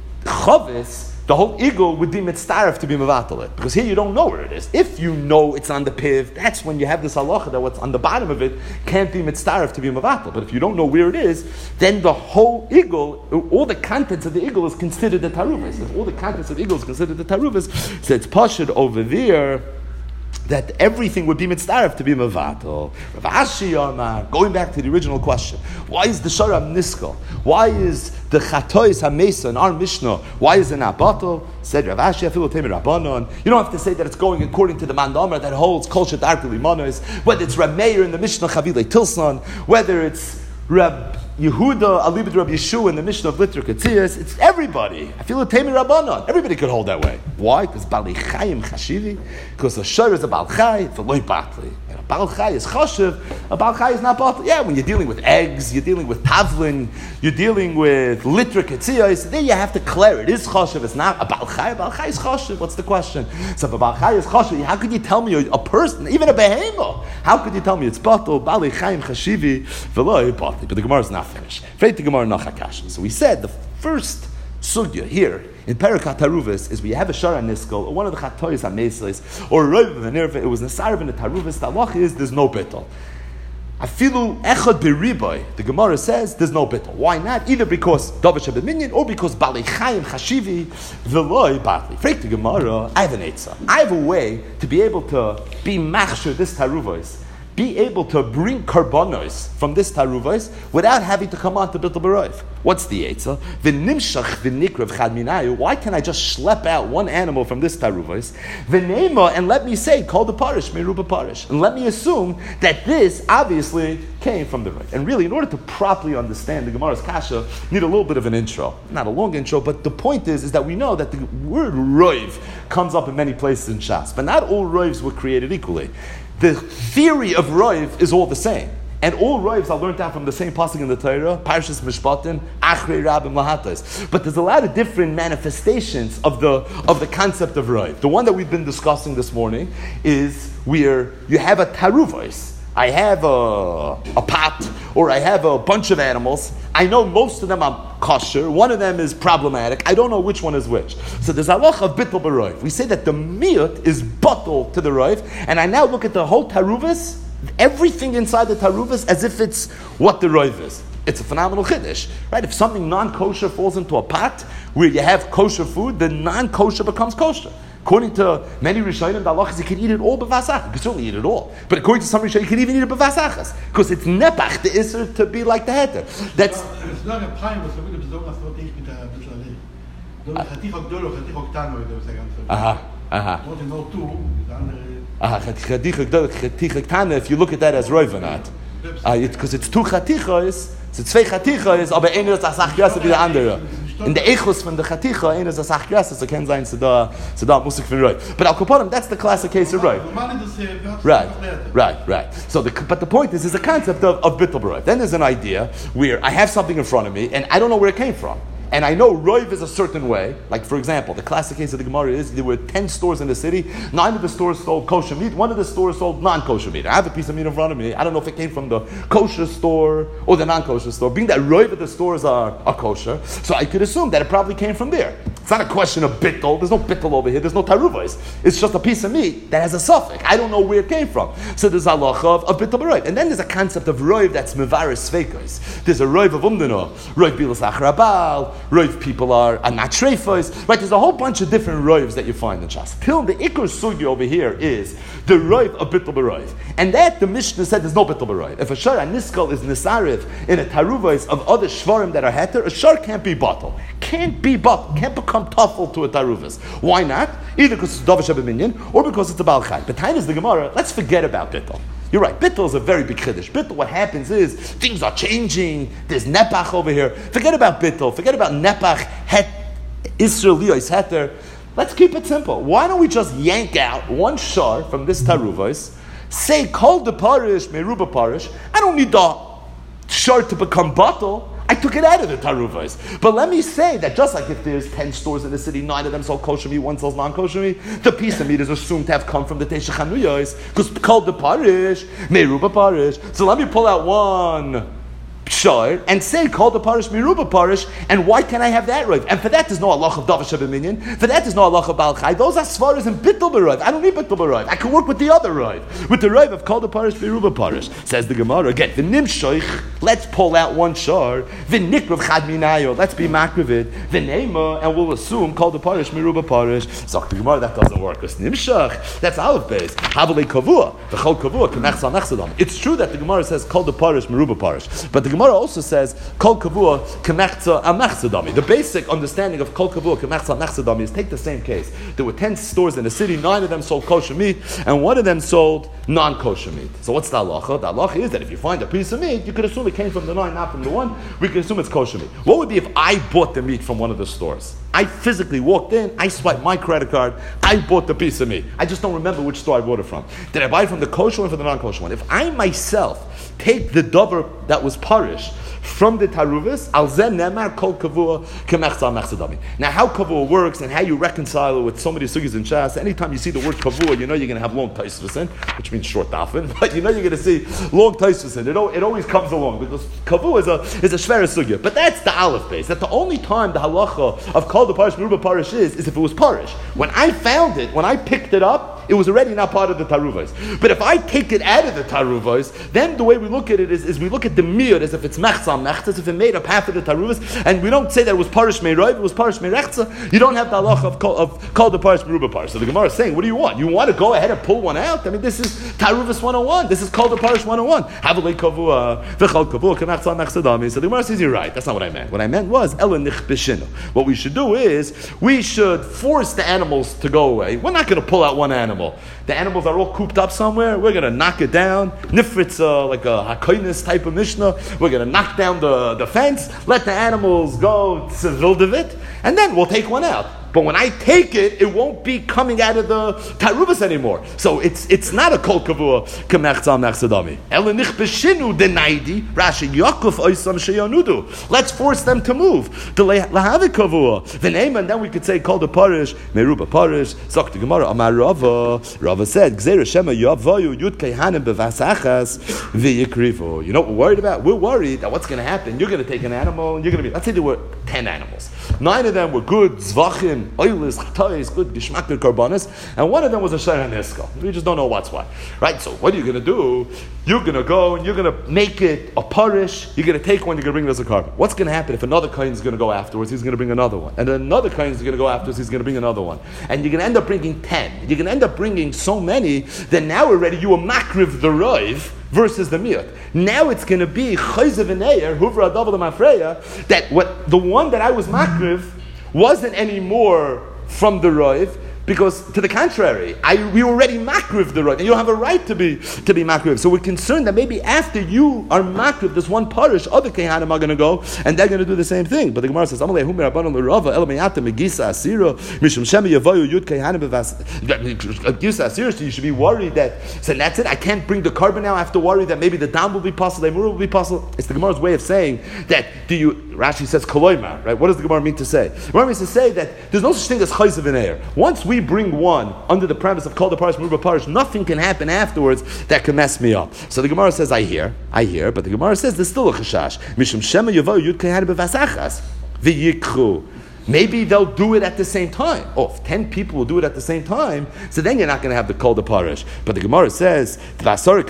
[SPEAKER 1] chavis, the whole eagle would be mitzdarif to be mevatel it. Because here you don't know where it is. If you know it's on the piv, that's when you have this halacha that what's on the bottom of it can't be mitzdarif to be mevatel. But if you don't know where it is, then the whole eagle, all the contents of the eagle is considered the taruvis. If all the contents of the eagle is considered the taruvis, so it's pashut over there that everything would be mitzdarif to be mevatel. Rav Ashi Amar, going back to the original question, why is the sharam niskel? Why is the chatois hamesa in our Mishnah? Why is it not batel? Said Rav Ashi, afilu temer rabbanon. You don't have to say that it's going according to the mandamar that holds kol shedarkei limanos. Whether it's Rab Meir in the Mishnah Chavilei Tilson, whether it's Rab Yehuda Aliba de Reb Yeshua in the Mishnah of Litra Ketzias, it's everybody. I feel a Temer Rabbanon. Everybody could hold that way. Why? Because Bali Chayim Chashivi. Because a shor is a Bal Chay, it's a Loi Batli. And a Bal Chay is Chashiv, a Bal Chay is not Batli. Yeah, when you're dealing with eggs, you're dealing with Tavlin, you're dealing with Litra Ketzias, then you have to declare it is Chashiv, it's not a Bal Chay. A Bal Chay is Chashiv. What's the question? So if a Bal Chay is Chashiv, how could you tell me a, a person, even a Behema, how could you tell me it's Batal, Bali Chayim Chashivi, V'loi Batli? But the Gemara is not finished. So we said the first sugya here in Perikat Taruvis is we have a Shara Niskel, or one of the Chatois HaMeslis, or Rav V'Nerva, it was Nesarav in the Taruvis, the halach is there's no bittul. Afilu echad beriboy, the Gemara says there's no bittul. Why not? Either because Davar Sheba Minyan, or because Balei Chayim Chashivi V'loi Batli. Freik the Gemara, I have an eitzah. I have a way to be able to be machshir this Taruvis, be able to bring karbonos from this taruvos without having to come on to Bittul B'Roiv. What's the eitzah? V'nimshach v'nikrav chad minayu. Why can I just schlep out one animal from this taruvos? V'nema, and let me say, call the parish, meruba parish. And let me assume that this obviously came from the Roiv. And really, in order to properly understand the Gemara's kasha, you need a little bit of an intro. Not a long intro, but the point is, is that we know that the word Roiv comes up in many places in Shas. But not all Roivs were created equally. The theory of Roiv is all the same. And all Roivs are learned out from the same pasuk in the Torah, Parshas Mishpatim, Achrei Rabim Lahatos. But there's a lot of different manifestations of the of the concept of Roiv. The one that we've been discussing this morning is where you have a taruvos. I have a, a pot, or I have a bunch of animals. I know most of them are kosher. One of them is problematic. I don't know which one is which. So there's a halach of bittul b'roiv. We say that the miyut is batul to the roiv, and I now look at the whole taruvas, everything inside the taruvas, as if it's what the roiv is. It's a phenomenal chiddush, right? If something non-kosher falls into a pot where you have kosher food, then non-kosher becomes kosher. According to many Rishonim, the halach is you can eat it all b'vasach. You can certainly eat it all. But according to some Rishonim, you can even eat it b'vasachas. Because it's nepach, the isser, to be like the heter. That's...
[SPEAKER 2] It's not a pine, but it's a bit of a
[SPEAKER 1] Uh-huh. Uh-huh. Uh-huh. If you look at that as roiv or not. Because uh, it's two chatichos, so zwei chatichos, aber einer ist a sach größer wie der andere. In der Echos von der chaticha, einer ist a sach größer, so kann sein, so da, so da muss ich von roiv. But al kaponim, that's the classic case of roiv. Right, right, right. So, the, but the point is, is the concept of, of bittul b'roiv. Then there's an idea where I have something in front of me, and I don't know where it came from. And I know roiv is a certain way. Like, for example, the classic case of the Gemara is there were ten stores in the city. Nine of the stores sold kosher meat. One of the stores sold non-kosher meat. I have a piece of meat in front of me. I don't know if it came from the kosher store or the non-kosher store. Being that roiv of the stores are, are kosher, so I could assume that it probably came from there. It's not a question of bittul. There's no bittul over here. There's no taruvos. It's just a piece of meat that has a suffix. I don't know where it came from. So there's a halacha of, of bittul b'roiv. And then there's a concept of roiv that's mevaris sveikos. There's a roiv of umdano. Roiv bilas achrabal. Roiv people are, are not treifos. Right? There's a whole bunch of different roivs that you find in Shas. Till the ikar sugi over here is the roiv of bittul b'roiv. And that the Mishnah said there's no bittul b'roiv. If a shar niskal is nisariv in a taruvos of other shvarim that are heter, a shar can't be bottle. Can't be bottle. Can't become toughl to a taruvos. Why not? Either because it's dovish abiminion or because it's a baal chai. But time is the Gemara. Let's forget about bittul. You're right. Bittul is a very big chiddush. Bittul, what happens is things are changing. There's nepach over here. Forget about bittul. Forget about nepach het Israeliyos heter. Let's keep it simple. Why don't we just yank out one shar from this taruvos, say kol de parish meruba parish. I don't need the shar to become bottle. I took it out of the taruvos. But let me say that just like if there's ten stores in the city, nine of them sell kosher meat, one sells non-kosher meat, the piece of meat is assumed to have come from the Teisha Chanuyos, because called the parish, meruba parish. So let me pull out one shard and say called the parish miruba parish, and why can't I have that roiv? And for that there's no halach of davar shebeminyan. For that there's no halach of baal chai. Those are svaras and bittul b'roiv. I don't need bittul b'roiv. I can work with the other roiv, with the roiv of called the parish miruba parish. Says the Gemara again. V'nim shoich. Let's pull out one shard. V'nikrav chad minayo. Let's be makrivid. V'neima, and we'll assume called the parish miruba parish. So the Gemara, that doesn't work. Because nimshach, that's aleph beis. Havale kavua. V'chol kavua k'nechsa nechsadam. It's true that the Gemara says called the parish miruba parish, but the Gemara also says kol kavua k'mechza amechsadami. The basic understanding of kol kavua k'mechza amechsadami is take the same case. There were ten stores in the city, nine of them sold kosher meat, and one of them sold non-kosher meat. So what's the halacha? The halacha is that if you find a piece of meat, you could assume it came from the nine, not from the one. We can assume it's kosher meat. What would be if I bought the meat from one of the stores? I physically walked in, I swiped my credit card, I bought the piece of meat. I just don't remember which store I bought it from. Did I buy it from the kosher one or from the non-kosher one? If I myself take the dover that was parish from the taruvus, al zen nemar kol kavua k'mechza mechzadami. Now, how kavua works and how you reconcile it with so many sugis in Shas, anytime you see the word kavua, you know you're going to have long taisvus in, which means short dafin, but you know you're going to see long taisvus in. It, it always comes along, because kavua is a is a shver sugya. But that's the aleph base. That the only time the halacha of kol the parish meruba parish is, is if it was parish. When I found it, when I picked it up, it was already not part of the taruvos. But if I take it out of the taruvos, then the way we look at it is, is we look at the mir as if it's mechza mechza, as if it made up half of the taruvos, and we don't say that it was parish meiroiv, it was parish meirechza. You don't have the halacha of kol, of kol the parish meruba parish. So the Gemara is saying, what do you want? You want to go ahead and pull one out? I mean, this is taruvos one oh one. This is kol the parish one oh one. Havalei kavua v'chol kavua k'mechza mechzadami. So the Gemara says, you're right. That's not what I meant. What I meant was ela nich b'shinu. What we should do is we should force the animals to go away. We're not going to pull out one animal. The animals are all cooped up somewhere. We're going to knock it down. Nifritz, uh, like a hakoinis type of mishnah. We're going to knock down the, the fence, let the animals go to Vildavit, and then we'll take one out. But when I take it, it won't be coming out of the taruvas anymore. So it's it's not a kol kavua k'mechza mechzadami. Elenich b'shinu denaidi Rashi Yaakov oisam sheyanudu. Let's force them to move. The lahavi kavua v'neim, and then we could say kol the parish meruba parish. Zok the Gemara Amar Rava. Rava said Gzeira shema yavayu yud keihanim bevasachas v'yikrivu. You know what we're worried about? We're worried that what's going to happen? You're going to take an animal, and you're going to be. Let's say there were ten animals. Nine of them were good zvachim, oilis, chatois, good gishmak, good karbanis, and one of them was a shayran niskal. We just don't know what's what. Right? So what are you going to do? You're going to go and you're going to make it a parish. You're going to take one, you're going to bring it as a carbon. What's going to happen if another kohen is going to go afterwards? He's going to bring another one. And then another kohen is going to go afterwards, he's going to bring another one. And you're going to end up bringing ten. You're going to end up bringing so many that now already you are makriv the roiv versus the miyot. Now it's going to be chayzev and eir, huvra adav l'mafreya, that what the one that I was makriv wasn't any more from the Roiv, because to the contrary, I, we already makriv the Roiv, and you don't have a right to be to be makriv. So we're concerned that maybe after you are makriv this one parish, other kehanim are going to go, and they're going to do the same thing. But the Gemara says, "Amalei humer rabbanon l'rava el meyata megisa asira mishum shemi yavayu yud kehanim bevas megisa asira." So you should be worried that. So that's it. I can't bring the carbon now. I have to worry that maybe the dam will be possible, the emura will be possible. It's the Gemara's way of saying that. Do you? Rashi says koloima, right? What does the Gemara mean to say? The Gemara means to say that there's no such thing as chayzev in air. Once we bring one under the premise of kol the parish, meruba parish, nothing can happen afterwards that can mess me up. So the Gemara says, I hear, I hear, but the Gemara says there's still a chashash. Mishum shema yavayu yud kehana bevasachas v'yikchu. Maybe they'll do it at the same time. Oh, if ten people will do it at the same time, so then you're not going to have the kol the parish. But the Gemara says, is it efshel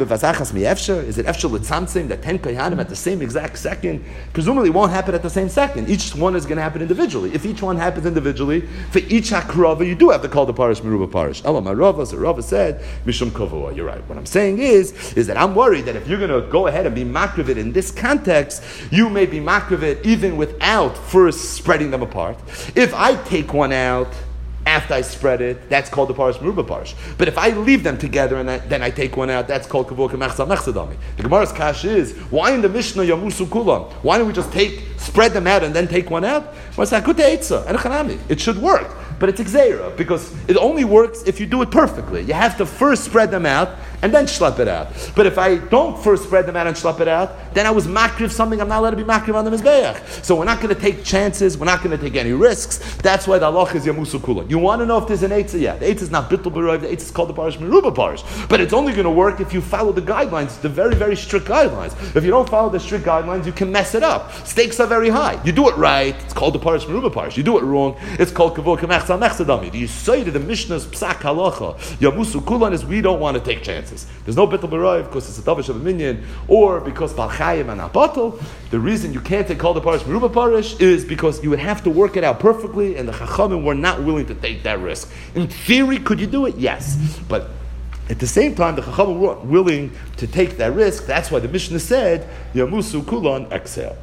[SPEAKER 1] l'tzamtzim that ten kayhanim at the same exact second? Presumably it won't happen at the same second. Each one is going to happen individually. If each one happens individually, for each hakrava you do have the kol the parish, meruba parish. Allah my Rava, so Rava said, mishum kavua. You're right. What I'm saying is, is that I'm worried that if you're going to go ahead and be makrivit in this context, you may be makrivit even without first spreading them apart. If I take one out after I spread it, that's called the parish meruba parish. But if I leave them together and I, then I take one out, that's called kavur k'mechza mechzadami. The Gemara's kash is, why in the Mishnah yamusu kulam? Why don't we just take, spread them out and then take one out? It should work. But it's exera, because it only works if you do it perfectly. You have to first spread them out and then schlep it out. But if I don't first spread them out and schlep it out, then I was makriv something I'm not allowed to be makriv on the mizbeach. So we're not going to take chances, we're not going to take any risks. That's why the halach is yamusu kula. You want to know if there's an eitzah? Yeah, the eitzah is not bittul b'roiv, the eitzah is called the parish meruba parish. But it's only going to work if you follow the guidelines, the very, very strict guidelines. If you don't follow the strict guidelines, you can mess it up. Stakes are very high. You do it right, it's called the parish meruba parish. You do it wrong, it's called kavur k'mechza. Do you say to the Mishnah's psak halacha yamusu kulan is we don't want to take chances? There's no bittul b'roiv because it's a davish of a minyan, or because balchayim and abatel. The reason you can't take call the parish meruba parish is because you would have to work it out perfectly, and the chachamim were not willing to take that risk. In theory, could you do it? Yes, but at the same time, the chachamim were willing to take that risk. That's why the Mishnah said yamusu kulan exhale.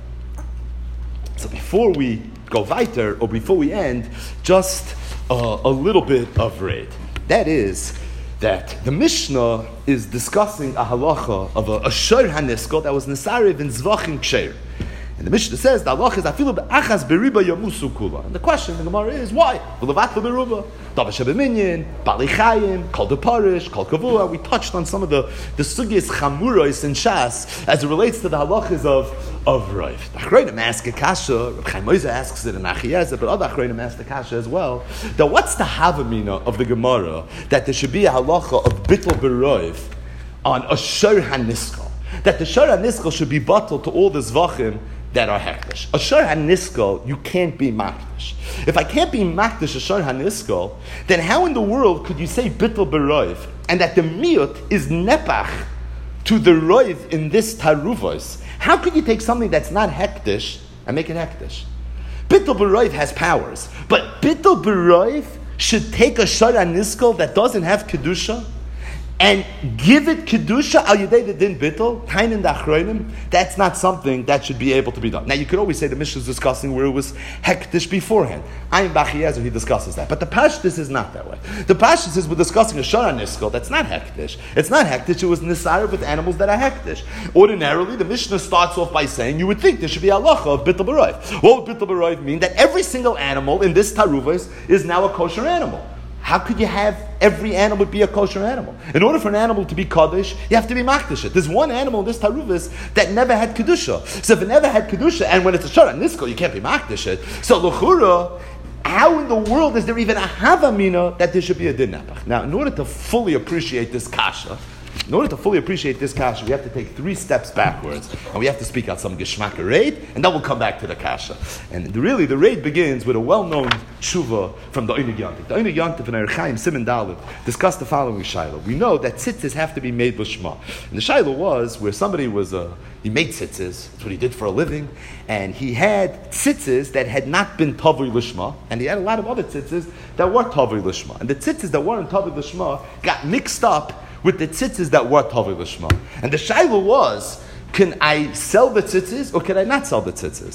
[SPEAKER 1] So before we go weiter, or before we end, just Uh, a little bit of raid. That is, that the Mishnah is discussing a halacha of a, a shor haniskal that was nesariv in zvachim ksheir. And the Mishnah says, the halacha is afilu be'achas beriba yamusu kula. And the question in the Gemara is, why? V'levatla beruba, davish habeminyan, bali chayim, kol deparish, kol kavua. We touched on some of the, the sugyas chamuros in Shas as it relates to the halachas of of Rav. The Achronim ask a kasha, Reb Chaim Moshe asks it in Achiyezah, but other Achronim ask the kasha as well. That what's the havamina of the Gemara that there should be a halacha of bittul b'roiv on a shor haniskal? That the shor haniskal should be battle to all the zvachim that are hektish. A shor haniskal, you can't be makdish. If I can't be makdish a shor haniskal, then how in the world could you say bittul b'roiv and that the miyut is nepach to the roiv in this taruvos? How could you take something that's not hektish and make it hektish? Bittul b'roiv has powers, but bittul b'roiv should take a shor haniskal that doesn't have kedusha and give it kedusha al yedei the din bittul, tainin dachroinim. That's not something that should be able to be done. Now you could always say the Mishnah is discussing where it was hektish beforehand. Ayin Bachiezer, he discusses that, but the pashtus is not that way. The pashtus is we're discussing a shor haniskal that's not hektish. It's not hektish. It was nisar with animals that are hektish. Ordinarily, the Mishnah starts off by saying you would think there should be halacha of bittul b'roiv. What would bittul b'roiv mean? That every single animal in this taruvos is now a kosher animal. How could you have every animal be a kosher animal? In order for an animal to be kaddish, you have to be makdish it. There's one animal in this taruvas that never had kedusha. So if it never had kedusha, and when it's a shor haniskal, you can't be makdish it. So l'chura, how in the world is there even a havamina that there should be a din napach? Now, in order to fully appreciate this kasha, in order to fully appreciate this kasha, we have to take three steps backwards, and we have to speak out some geschmack raid, and then we'll come back to the kasha. And the, really, the raid begins with a well-known tshuva from the Oinig Yontif. The Oinig Yontif and Erchaim Simon Dalet discussed the following shaila. We know that tzitzis have to be made l'shma. And the shaila was where somebody was uh, he made tzitzis. That's what he did for a living, and he had tzitzis that had not been tavui l'shma, and he had a lot of other tzitzis that were tavui l'shma. And the tzitzis that weren't tavui l'shma got mixed up with the tzitzis that were tavui l'shma. And the shaila was, can I sell the tzitzis or can I not sell the tzitzis?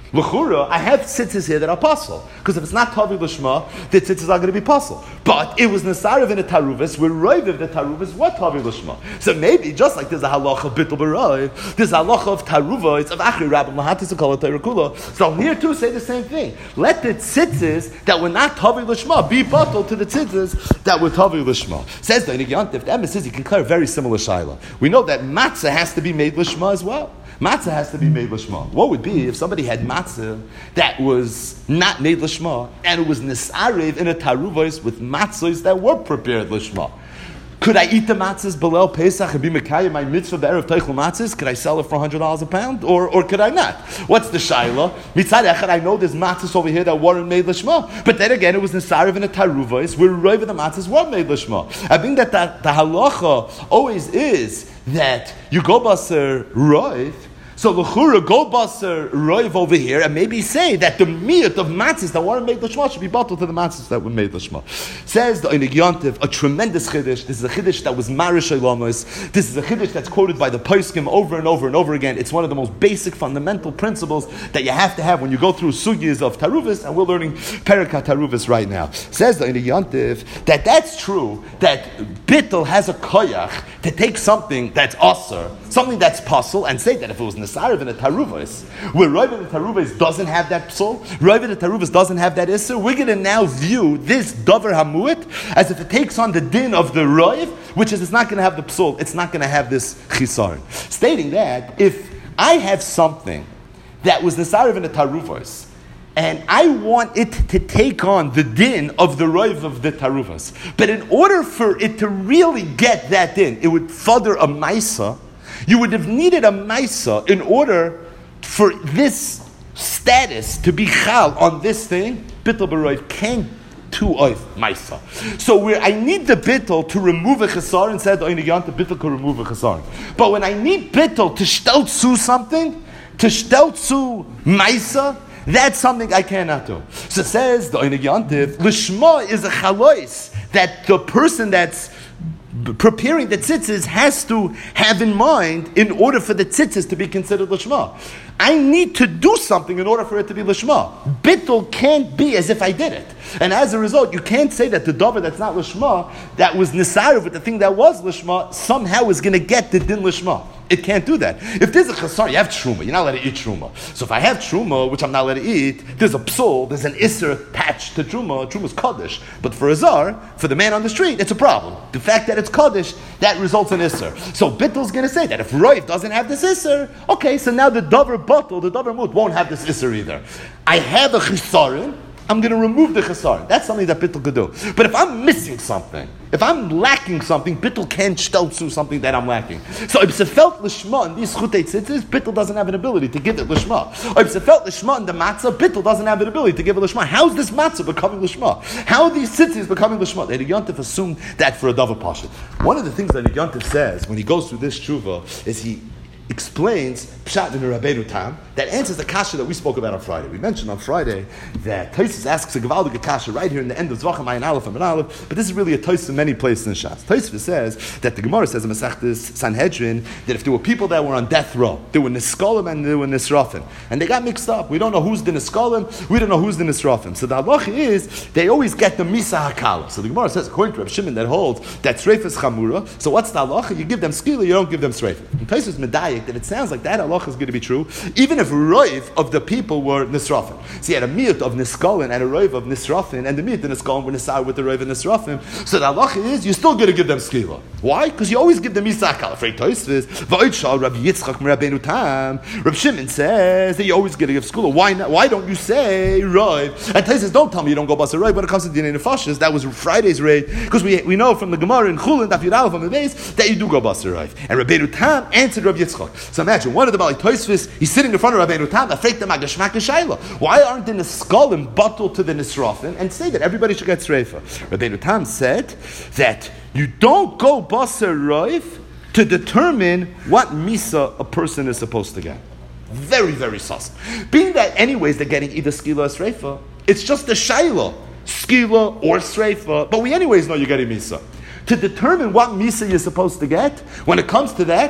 [SPEAKER 1] L'chura, I have tzitzis here that are puzzle. Because if it's not Tavi L'shma, the tzitzis are going to be puzzle. But it was Nesarev in a Taruvas, we're Roiv of the Taruvas, what Tavi L'shma? So maybe, just like there's a halacha of Bittul B'Roiv, there's a halacha of Taruva, it's of Achri Rabbi Mahatis Akala Teirakula. So here too say the same thing. Let the tzitzis that were not Tavi L'shma be bottled to the tzitzis that were Tavi L'shma. Says the Einig Yontif, the Emes says you can clear a very similar shaila. We know that matzah has to be made L'shma as well. Matzah has to be made l'shma. What would be if somebody had matzah that was not made l'shma and it was nisarev in a taruvos with matzahs that were prepared l'shma? Could I eat the matzahs below Pesach and be mekayim my mitzvah be'erev teichel matzahs? Could I sell it for one hundred dollars a pound? Or or could I not? What's the shaila? Mitzad echad, I know there's matzahs over here that weren't made l'shma. But then again, it was nisarev in a taruvos where roiv the matzahs were made l'shma. I think that the, the halacha always is that you go baser roiv. So l'chura go baser roiv over here, and maybe say that the meat of matzahs that weren't made l'shma should be bottled to the matzahs that were made l'shma. Says the Einig Yontif, a tremendous chiddush. This is a chiddush that was marish olamos. This is a chiddush that's quoted by the poskim over and over and over again. It's one of the most basic fundamental principles that you have to have when you go through sugyas of taruvas, and we're learning perikat taruvas right now. Says the Einig Yontif that that's true, that bittul has a koyach to take something that's aser, something that's puzzle, and say that if it was Nesarev in a Taruvos, where Roiv in the Taruvos doesn't have that psul, Roiv in the Taruvos doesn't have that Isser, we're going to now view this Dover Hamuit as if it takes on the din of the Roiv, which is it's not going to have the psul, it's not going to have this Chisaron. Stating that, if I have something that was Nesarev in the Taruvos, and I want it to take on the din of the roiv of the taruvas, but in order for it to really get that din, it would further a maisa. You would have needed a maisa in order for this status to be chal on this thing. Bittul b'roiv can't to oif maisa. So where I need the bittul to remove a chesar, and said the bittul can remove a chesar. But when I need bittul to steltzu something, to steltzu maisa, that's something I cannot do. So it says the Einig Yontif, l'shma is a chalois that the person that's preparing the tzitzis has to have in mind in order for the tzitzis to be considered l'shma. I need to do something in order for it to be l'shma. Bittul can't be as if I did it. And as a result, you can't say that the dover that's not l'shma, that was nisarev with the thing that was l'shma, somehow is going to get the din l'shma. It can't do that. If there's a chasar, you have truma. You're not allowed to eat truma. So if I have truma, which I'm not allowed to eat, there's a psul, there's an isser attached to truma. Truma's kaddish. But for a zar, for the man on the street, it's a problem. The fact that it's kaddish, that results in isser. So Bittel's going to say that if roiv doesn't have this isser, okay, so now the dover bottle, the dover mut won't have this isser either. I have a chisarin, I'm going to remove the chesar. That's something that Bittul could do. But if I'm missing something, if I'm lacking something, Bittul can't steltzu something that I'm lacking. So if it's felt l'shma in these chutei tzitzis, Bittul doesn't have an ability to give it l'shma. Or if it's felt l'shma in the matzah, Bittul doesn't have an ability to give it l'shma. How is this matzah becoming l'shma? How are these tzitzis becoming l'shma? The Einig Yontif assumed that for a davar pashat. One of the things that Einig Yontif says when he goes through this tshuva is he explains Pshat in the Rabbeinu Tam that answers the kasha that we spoke about on Friday. We mentioned on Friday that Tosfos asks a Gevaldige kasha right here in the end of Zvachim Ayin Aleph and Aleph, but this is really a Tosfos in many places in Shas. Tosfos says that the Gemara says in Masechtas Sanhedrin that if there were people that were on death row, there were Niskolim and there were Nisrafim, and they got mixed up. We don't know who's the Niskolim, we don't know who's the Nisrafim. So the halacha is they always get the Misa Hakala. So the Gemara says according to Reb Shimon that holds that Sreifas Chamura. So what's the halacha? You give them skila, you don't give them Sreifah. And Tosfos medayik that it sounds like that halacha is going to be true, even if roiv of the people were nisrafim. So you had a miyut of niskalin and a roiv of nisrafim, and the miyut of niskalin were nisar with the roiv of nisrafim. So the halacha is you're still going to give them skila. Why? Because you always give them misakal. Afraid Tosfos va'oitshal Rabbi Yitzchak Rabbeinu Tam. Reb Shimon says that you always going to give skila. Why not? Why don't you say roiv? And Tosfos don't tell me you don't go basa roiv when it comes to dinei nefashos. That was Friday's raid because we we know from the Gemara in Chulin Daf Yud Aleph on the base that you do go basa roiv. And Rabbeinu Tam answered Rabbi Yitzchak. So imagine one of the Bali Tosfos, he's sitting in front of Rabbeinu Tam, afraid the Magashmak Shaila. Why aren't the Niskalim bottled to the Nisrafin and say that everybody should get Sreifa? Rabbeinu Tam said that you don't go Basar Roif to determine what Misa a person is supposed to get. Very, very sus. Being that anyways they're getting either Skila or Sreifa, it's just a Shaila, Skila or Sreifa, but we anyways know you're getting Misa. To determine what Misa you're supposed to get, when it comes to that,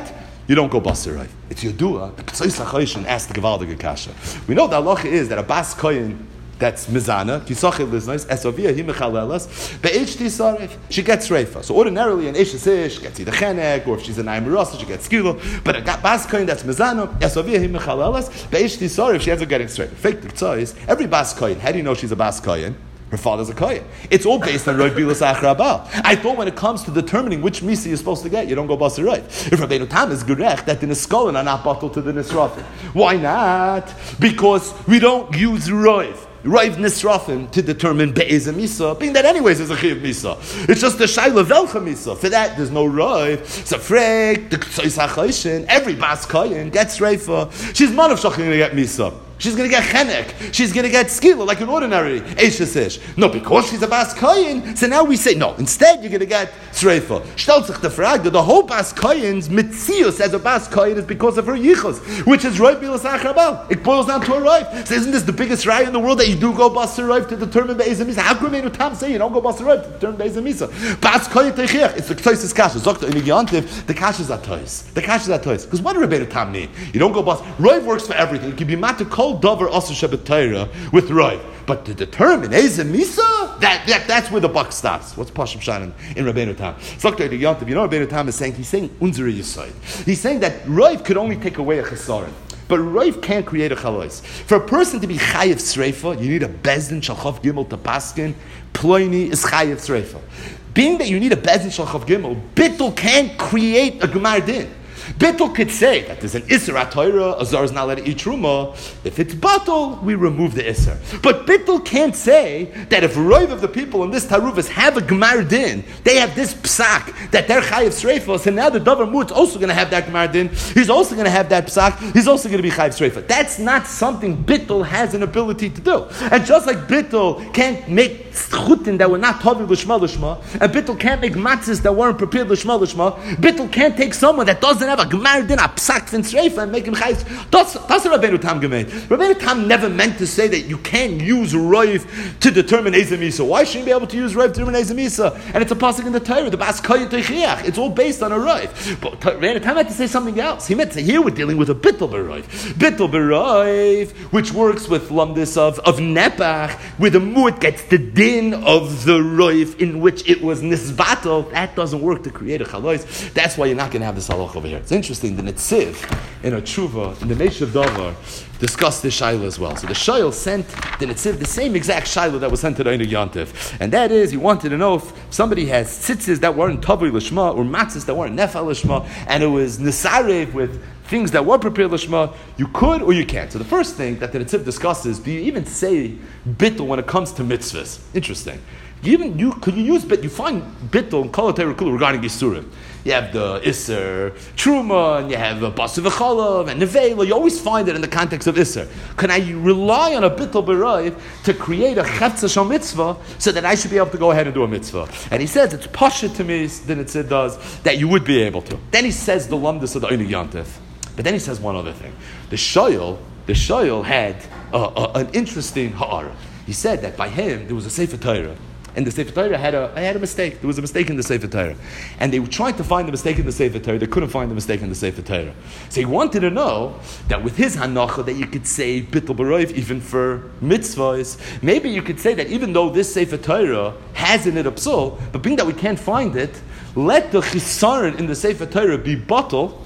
[SPEAKER 1] you don't go Basar Roiv. It's Yodua, the K'tzois HaChoshen asked the Gevaldige Kasha. We know the halacha is that a Bas Koyin that's Mizana, Kisachil Liznais, Esovia, Himechalelas, Be'H Tisarif, she gets Reifa. So ordinarily an Eshes Ish gets either Chenek, or if she's an Aimarasa, she gets Skilo. But a Bas Koyin that's Mizana, Esovia, Himechalelas, Be'H Tisarif, she ends up getting straight. Fake the Tzois, every Bas Koyin, how do you know she's a Bas Koyin? Her father's a kohen. It's all based on Roiv Bilas Achrabal. I thought when it comes to determining which misi you're supposed to get, you don't go Basar Roiv. If Rabbeinu Tam is gerech, that the Niskolan are not bottled to the Nisrafim. Why not? Because we don't use Roiv. Roiv Nisrafim to determine Be'ez Misa, being that anyways is a Chiv Misa. It's just the Shaila Velcha Misa. For that, there's no Roiv. It's a Frek, the K'tzois HaChoshen, every Bas Koyin gets Reifa. She's Manav Shachin to get Misa. She's going to get chenek. She's going to get skila like an ordinary Eishes Ish. No, because she's a Bas Koyin, so now we say, no, instead you're going to get Sreifa. Stellt sich the frag that the whole Bas Koyin's mitzius as a Bas Koyin is because of her yichus, which is Roiv Bilas Achrabal. It boils down to a Roiv. So isn't this the biggest raya in the world that you do go Basar Roiv to determine Be'ez Misa? How can Rabbeinu Tam say you don't go Basar Roiv to determine Be'ez Misa? Bas Koyin Teichiach. It's the K'tzois Kasha. Zokta in Yantiv, the Kasha's are toys. The Kasha's are toys. Because what do Rabbeinu Tam need? You don't go Bas. Roiv works for everything. It can be matakol dover also Shabbat Torah with Roiv. But to determine Eze Misa, that, that that's where the buck stops. What's Pashim Shanim in Rabbeinu Tam? Zokta in Yantiv, you know what Rabbeinu Tam is saying? He's saying Unzere Yisod. He's saying that Roiv could only take away a chesaron. But Roiv can't create a chalois. For a person to be chayiv sreifa, you need a bezdin shalchav gimel to paskin. Ploini is chayiv sreifa. Being that you need a bezdin shalchav gimel, bittul can't create a gemar din. Bittul could say that there's an Isser HaTorah, Azar is not allowed to eat Truma. If it's Batul, we remove the Isser. But Bittul can't say that if Roiv of the people in this Taruvas have a Gemar Din, they have this Psak, that they're Chayiv Sreifa, so now the Dover Mut's also going to have that Gemar Din, he's also going to have that Psak, he's also going to be Chayiv Sreifa. That's not something Bittul has an ability to do. And just like Bittul can't make Chutin that were not Tovim L'Shma L'Shma, and Bittul can't make Matzis that weren't prepared L'Shma L'Shma, Bittul can't take someone that doesn't have a Gemar Din, a Psak fin Sreifa, and make him Chayiv. That's that's what Rabbeinu Tam gemeint. Rabbeinu Tam never meant to say that you can't use Roiv to determine Eze Misa. Why shouldn't you be able to use Roiv to determine Eze Misa? And it's a pasuk in the Torah, the Bas Koyin Teichiach. It's all based on a Roiv. But Rabbeinu Tam had to say something else. He meant to say, here we're dealing with a Bittul B'Roiv. Bittul B'Roiv, which works with Lumdis of, of Nepach, where the Mu'at gets the din of the Roiv in which it was Nisbatel. That doesn't work to create a Chalois. That's why you're not going to have this halach over here. It's interesting, the Netziv in a tshuva, in the Meshav Davar, discussed this Shaila as well. So the Shail sent the Netziv the same exact Shaila that was sent to the Einig Yantiv. And that is, he wanted to know if somebody has tzitzis that weren't Tavri Lishma, or matzis that weren't Nefa Lishma, and it was Nisarev with things that were prepared Lishma, you could or you can't. So the first thing that the Netziv discusses, do you even say bittul when it comes to mitzvahs? Interesting. You even you could you use bit? You find bittul and kol kulu regarding Yisurim. You have the Isser, Truma, and you have a Basa V'chalav, and Nevela. You always find it in the context of Isser. Can I rely on a Bittul B'Roiv to create a Chetza Shal Mitzvah so that I should be able to go ahead and do a Mitzvah? And he says, it's Pasha to me, then it does, that you would be able to. Then he says the Lumdus of the Einig Yantiv. But then he says one other thing. The Shoyal, the Shoyal had uh, uh, an interesting Ha'ara. He said that by him, there was a Sefer Torah. And the Sefer Torah had a, had a mistake. There was a mistake in the Sefer Torah. And they were trying to find the mistake in the Sefer Torah. They couldn't find the mistake in the Sefer Torah. So he wanted to know that with his Hanacha that you could say Bittul B'Roiv even for mitzvahs. Maybe you could say that even though this Sefer Torah has in it a psul, but being that we can't find it, let the Chisaron in the Sefer Torah be bottled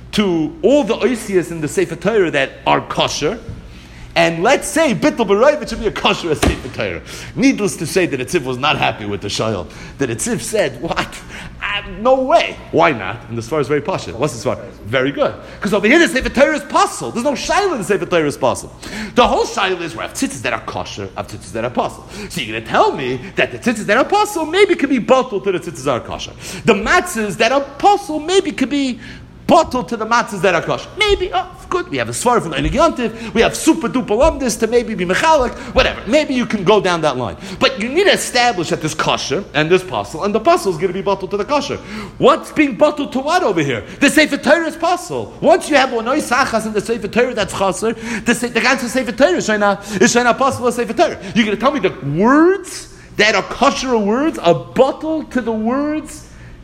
[SPEAKER 1] to all the oisias in the Sefer Torah that are kosher. And let's say Bittul B'Roiv, it should be a kosher Sefer Torah. Needless to say that Etziv was not happy with the Shayal. That Etziv said, what? Uh, no way. Why not? And the Svar is very posh. What's the Svar? Very good. Because over here the Sefer Torah is possible. There's no Shayal in the Sefer Torah is possible. The whole Shayal is we have tzitzis that are kosher, have tzitzis that are possible. So you're going to tell me that the tzitzis that are possible maybe could be bottled to the tzitzis that are kosher. The matzahs that are possible maybe could be bottled to the matzahs that are kosher. Maybe, oh, good. We have a svar from the Einig Yantiv. We have super duper lumdis to maybe be mechalik, whatever. Maybe you can go down that line. But you need to establish that there's kosher and there's pasul, and the pasul is going to be bottled to the kosher. What's being bottled to what over here? The Sefer Torah is pasul. Once you have one sachas in the Sefer Torah that's chaser, the the ganze Sefer Torah is shayna is shayna pasul of Sefer Torah. You're going to tell me the words that are kosher words are bottled to the words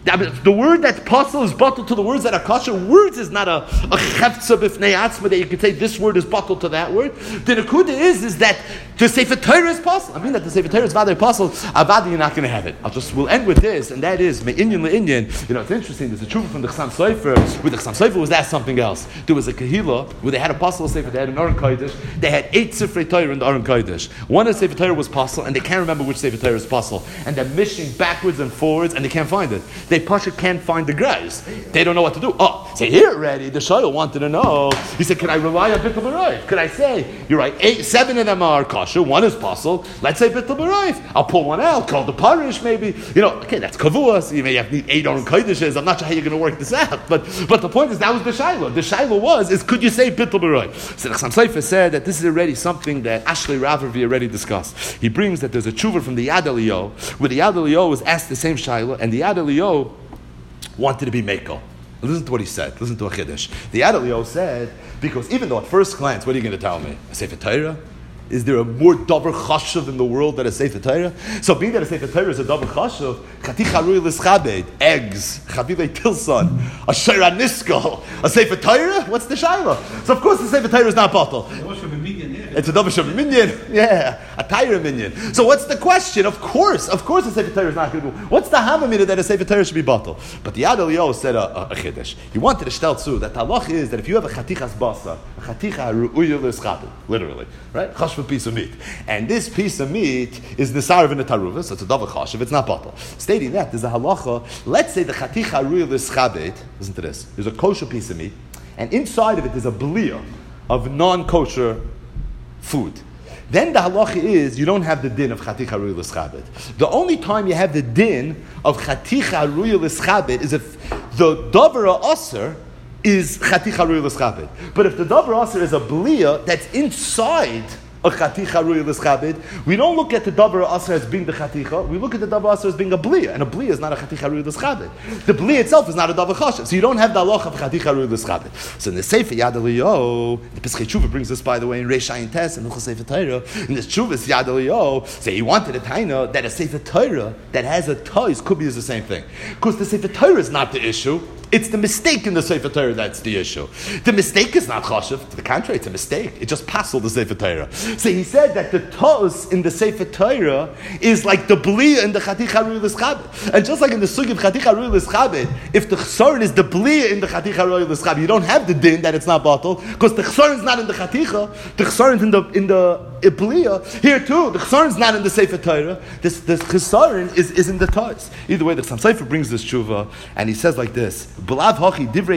[SPEAKER 1] I mean, the word that's possible is bottled to the words that are kosher. Words is not a a chefza b'fnei atzma that you can say this word is bottled to that word. The nekuda is is that to Sefer Torah is possible. I mean that the Sefer Torah is vada possible. Avada you're not going to have it. I'll just we'll end with this, and that is me'inyan le'inyan. You know, it's interesting. There's a truth from the Chassam Sofer. With the Chassam Sofer was asked something else. There was a kahila where they had a possible Sefer. They had an Aron Kodesh. They had eight Sifrei Torah in the Aron Kodesh. One of the Sefer Torah was possible, and they can't remember which Sefer Torah is possible. And they're mishing backwards and forwards, and they can't find it. They Pasha can't find the guys. They don't know what to do. Oh, say here already. The Shayil wanted to know. He said, "Can I rely on Bittul B'Rayv? Could I say you're right? Eight, seven of them are kosher. One is possible. Let's say Bittul B'Rayv. I'll pull one out. Call the parish maybe. You know, okay, that's kavua. So you may have need eight Aron Kodeshes. I'm not sure how you're going to work this out. But but the point is that was the Shiloh. The Shiloh was is could you say Bittul B'Rayv? So the Chassam Sofer said that this is already something that Ashley Ravervi already discussed. He brings that there's a tshuva from the Yad Eliyahu where the Yad Eliyahu was asked the same Shiloh, and the Yad Eliyahu wanted to be Mekel. Listen to what he said. Listen to a Chiddush. The Yad Eliyahu said, because even though at first glance, what are you going to tell me? A Sefer Torah? Is there a more davar chashuv in the world than a Sefer Torah? So being that a Sefer Torah is a davar chashuv, chaticha rui l'schabed, eggs, chavile tilson, a shayra niskal, a Sefer Torah? What's the shayla? So of course the Sefer Torah is not bottle. It's a davar shav minyan, yeah, a Torah minyan. So what's the question? Of course, of course the Sefer Torah is not going to do. What's the havamina that a Sefer Torah should be bottle? But the Yad Eliyahu said a, a, a chiddush. He wanted to shtel tzu that the halach is that if you have a chatichas basa, a chaticha ru'uya l'schabed, literally, right? A piece of meat, and this piece of meat is nisarav in a taruva, so it's a davar chashuv. It's not bottle. Stating that there's a halacha. Let's say the chaticha ru'uya l'schabed. Listen to this. There's a kosher piece of meat, and inside of it is a belia of non-kosher food. Then the halacha is you don't have the din of chaticha ru'uya l'schabed. The only time you have the din of chaticha ru'uya l'schabed is if the davar aser is chaticha ru'uya l'schabed. But if the davar aser is a belia that's inside a chaticha ru'uya l'schabed, we don't look at the davar aser as being the chaticha. We look at the davar aser as being a belia, and a belia is not a chaticha ru'uya l'schabed. The belia itself is not a davar chashuv, so you don't have the halacha of chaticha ru'uya l'schabed. So in the Sefer Yad Eliyahu, the Pesachei Tshuva brings this, by the way, in Reish Ayin Tes and Hilchos Sefer Torah. In this Tshuva's Yad Eliyahu, say he wanted a taina that a Sefer Torah that has a toys could be is the same thing, because the Sefer Torah is not the issue. It's the mistake in the Sefer Torah that's the issue. The mistake is not chashuv. To the contrary, it's a mistake. It just passed the Sefer Torah. So he said that the tos in the Sefer Torah is like the bliya in the chaticha ru'uya l'schabed. And just like in the sugi of chaticha ru'uya l'schabed, if the chsaron is the bliya in the chaticha ru'uya l'schabed, you don't have the din that it's not bottled, because the chsaron is not in the chaticha, the chsaron is in the in the bliya. Here too, the chsaron is not in the Sefer Torah. This the chsaron is, is in the tos. Either way, the Chassam Sofer brings this tshuva, and he says like this. He thinks that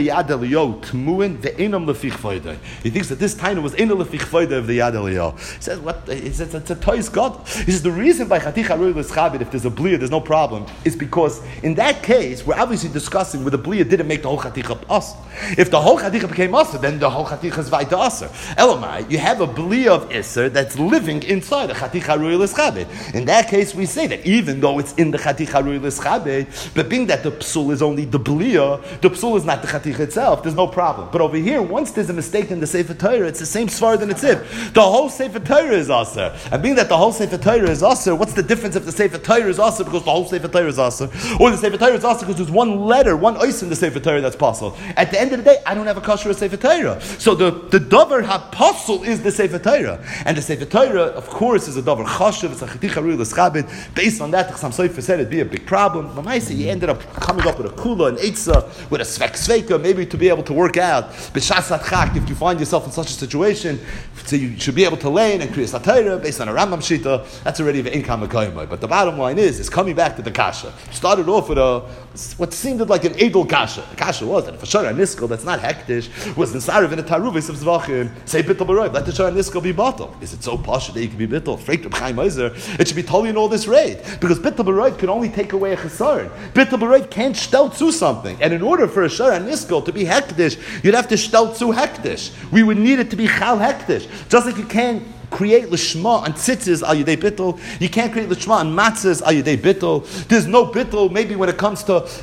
[SPEAKER 1] this taina was in the lefich foida of the Yad Eliyahu. He says, what? He says, it's a toys God. He says, the reason by chaticha ru'uya l'schabed, if there's a bliya, there's no problem, is because in that case, we're obviously discussing where the bliya didn't make the whole chaticha us. If the whole chaticha became us, then the whole chaticha is vayta aser. Elamai, you have a bliya of iser that's living inside the chaticha ru'uya l'schabed. In that case, we say that even though it's in the chaticha ru'uya l'schabed, but being that the psul is only the bliya, the psul is not the chaticha itself, there's no problem. But over here, once there's a mistake in the Sefer Torah, it's the same svar than it's if. The whole Sefer Torah is aser. And being that the whole Sefer Torah is aser, what's the difference if the Sefer Torah is aser because the whole Sefer Torah is aser, or the Sefer Torah is aser because there's one letter, one ois in the Sefer Torah that's possible? At the end of the day, I don't have a kosher Sefer Torah. So the, the davar hapasul is the Sefer Torah. And the Sefer Torah, of course, is a davar chashuv, it's a chaticha ru'uya l'schabed. Based on that, the Chassam Sofer said it'd be a big problem. But Maisa, he ended up coming up with a kula, an eitzah, with a svek sveika, maybe to be able to work out. B'shas atchak, if you find yourself in such a situation, so you should be able to lane and create a Torah based on a Rambam shita. That's already the income of Kaimai. But the bottom line is, is coming back to the kasha. Started off with a what seemed like an edel kasha. The kasha was that if a shara niskel that's not hektish was insarav in a taruvis of zvachim, say bittul b'roiv, let the shara niskel be bottle. Is it so posh that you can be bittul? Freik Reb Chaim Ozer, it should be totally in all this raid because bittul b'roiv can only take away a chesaron. Bittul b'roiv can't shtel to something, and in order for a shara niskel to be hektish, you'd have to shtel to hektish. We would need it to be chal hektish, just like you can't create lishma on tzitzis al yedei bittul. You can't create lishma on matzahs al yedei bittul. There's no bittul maybe when it comes to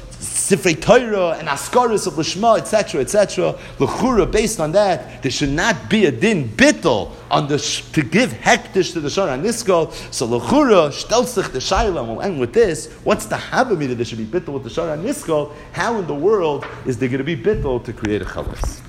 [SPEAKER 1] Sifrei Torah and Askaris of Lishma, et cetera, et cetera. L'chura, based on that, there should not be a din bittul on the sh- to give hektish to the Shara Niskol. So l'chura shtelzich the Shaila. We'll end with this. What's the havamina that there should be bittul with the Shara Niskol? How in the world is there going to be bittul to create a chalas?